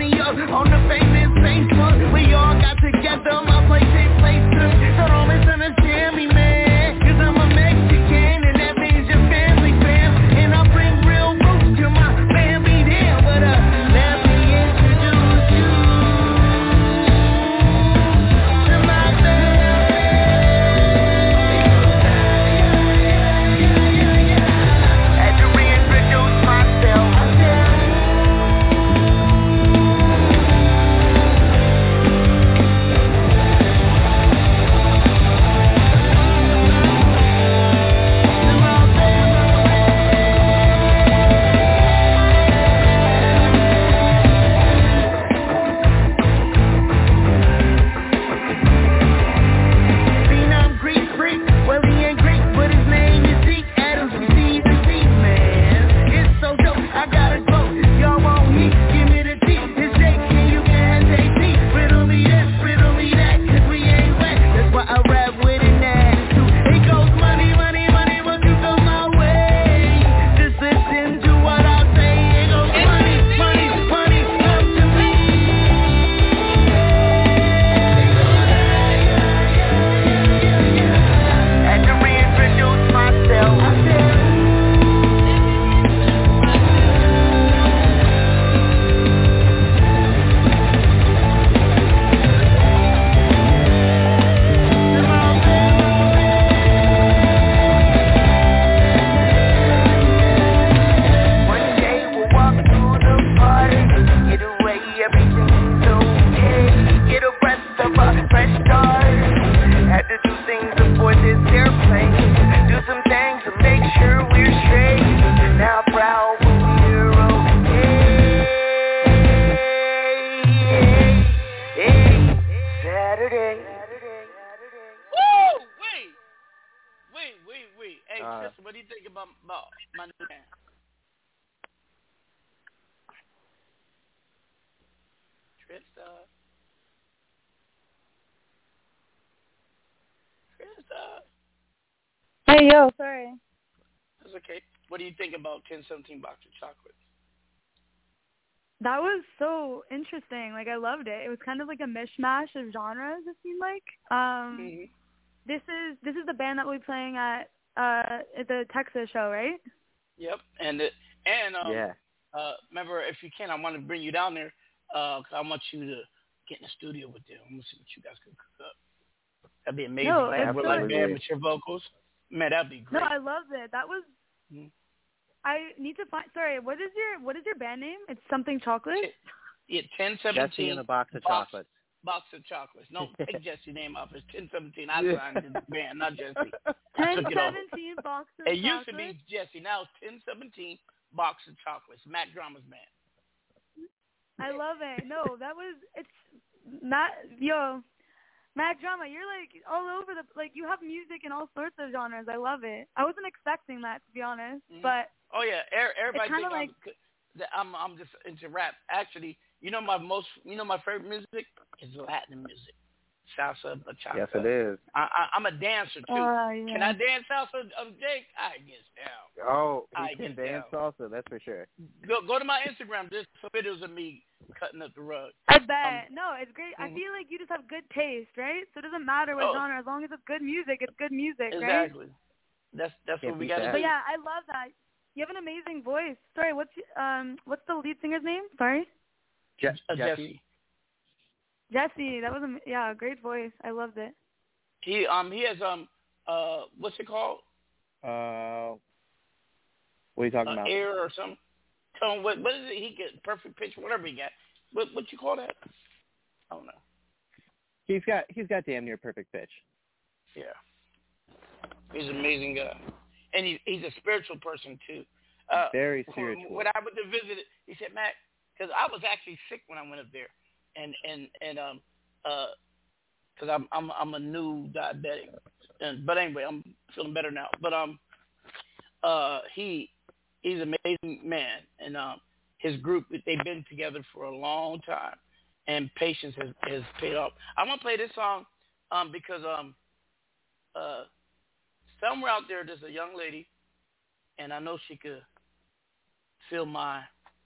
about my new band? Trista. Hey, yo, sorry. That's okay. What do you think about 1017 Box of Chocolates? That was so interesting. Like, I loved it. It was kind of like a mishmash of genres, it seemed like. This is the band that we'll be playing at the Texas show, right? Yep. And remember, if you can, I want to bring you down there. 'Cause I want you to get in the studio with them. I'm gonna see what you guys can cook up. That'd be amazing. No, We're like band with your vocals. Man, that'd be great. No, I loved it. That was. I need to find. Sorry, what is your band name? It's something chocolate. Yeah, 1017. Jesse and a box of chocolates. Box of chocolates. No, take Jesse's name off. It's 1017. I signed the band, not Jesse. 1017 Box of Chocolates. It used to be Jesse. Now it's 1017 Box of Chocolates. Mac Drama's band. I love it. No, it's not, yo, Mac Drama, you're like all over you have music in all sorts of genres. I love it. I wasn't expecting that, to be honest, but. Oh yeah, everybody thinks like, I'm just into rap. Actually, my favorite music is Latin music. Salsa, bachata. Yes, it is. I'm a dancer too. Yeah. Can I dance salsa, Jake? I get down. Oh, he can dance salsa, that's for sure. Go to my Instagram. There's some videos of me cutting up the rug. I bet. No, it's great. I feel like you just have good taste, right? So it doesn't matter what genre, as long as it's good music, it's good music, right? Exactly. That's what we got to do. But yeah, I love that. You have an amazing voice. Sorry, what's the lead singer's name? Sorry. Jesse. Jesse, that was a great voice. I loved it. He has what's it called? What are you talking about? Air or something. Tone. What is it? He get perfect pitch, whatever he got. What you call that? I don't know. He's got damn near perfect pitch. Yeah. He's an amazing guy, and he's a spiritual person too. Very spiritual. When I went to visit, he said, Mac, because I was actually sick when I went up there. And because I'm a new diabetic, but anyway, I'm feeling better now. But he's an amazing man, and his group, they've been together for a long time, and patience has paid off. I want to play this song because somewhere out there's a young lady, and I know she could feel my.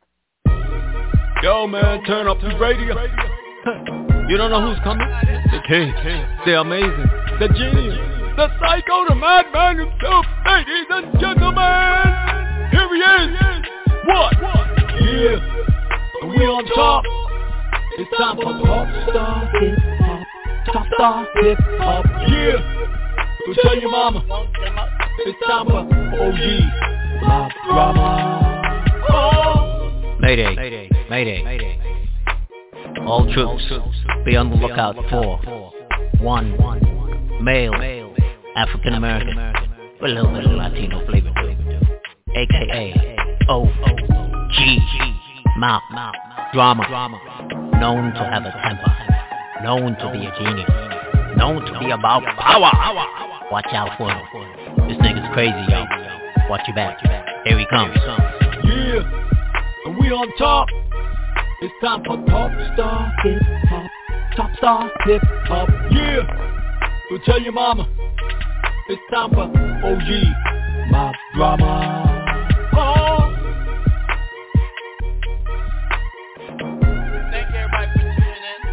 Yo, man, turn up the radio. You don't know who's coming? The king. They're amazing. The genius. The psycho, the madman himself. Ladies and gentlemen, here he is. What? Yeah. And we on top. It's time for Top Star Hip Hop. Top Star Hip Hop. Yeah. So tell your mama. It's time for OG Mac Drama. Oh. Mayday. Mayday. All troops, be on the lookout for one male African American with a little bit of Latino flavor to it, aka OG Mac Drama, known to have a temper, known to be a genius, known to be about power. Watch out for him. This nigga's crazy, yo. Watch your back. Here he comes. Yeah. And we on top. It's time for Top Star Hip Hop. Top Star Hip Hop. Yeah. So tell your mama. It's time for OG Mac Drama. Oh. Thank everybody for tuning in.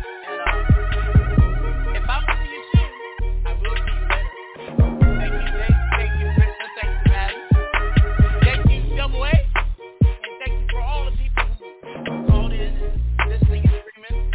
And if I don't see you soon, I will see you later. Thank you, Jake. Thank you, Krista. Thank you, Maddie. Thank you, Double A. And thank you for all the people who called in and listening and streaming.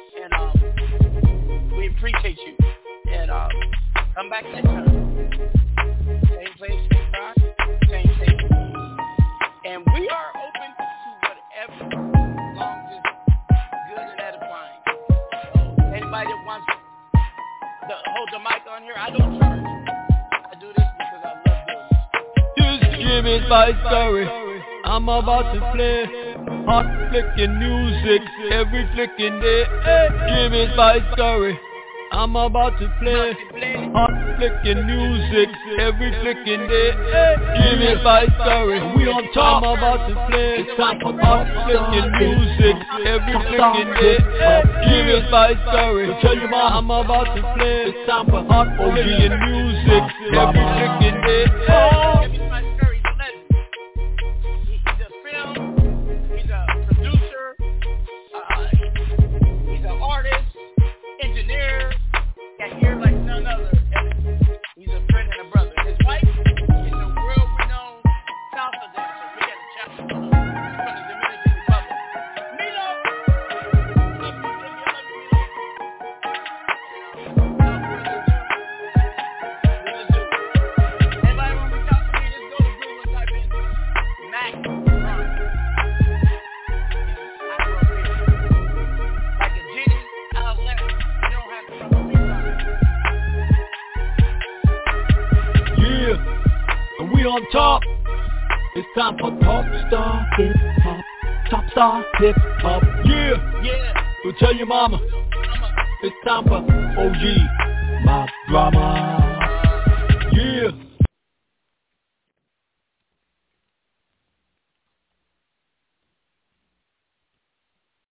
And we appreciate you. And come back next time. Same place, same time, same station. And we are open to whatever, as long as it's good and edifying. So anybody that wants to hold the mic on here, I don't charge. I do this because I love doing this. This game is my story. I'm about to play hot flicking music every flicking day. Game is my story. I'm about to play hot flicking music, every flicking day. Give me my story, we on top. I'm about to play. It's time for hot flicking music, every flicking day. Give me my story, tell you ma I'm about to play. It's time for hot flicking music, every flicking day. He's a producer, he's an artist, engineer, got hair like none other. He's a friend and a brother. His wife is a world-renowned salsa dancer. We got a chapter from the Dominican Republic. Milo! Everybody when we talk to me, just go to Google and type in Mac Drama. I grew up here. Like a genie outlet. You don't have to run Yeah, and we on top. It's time for Top Star Hip Hop. Top Star Hip Hop. Yeah. Go tell your mama. It's time for OG Mac Drama.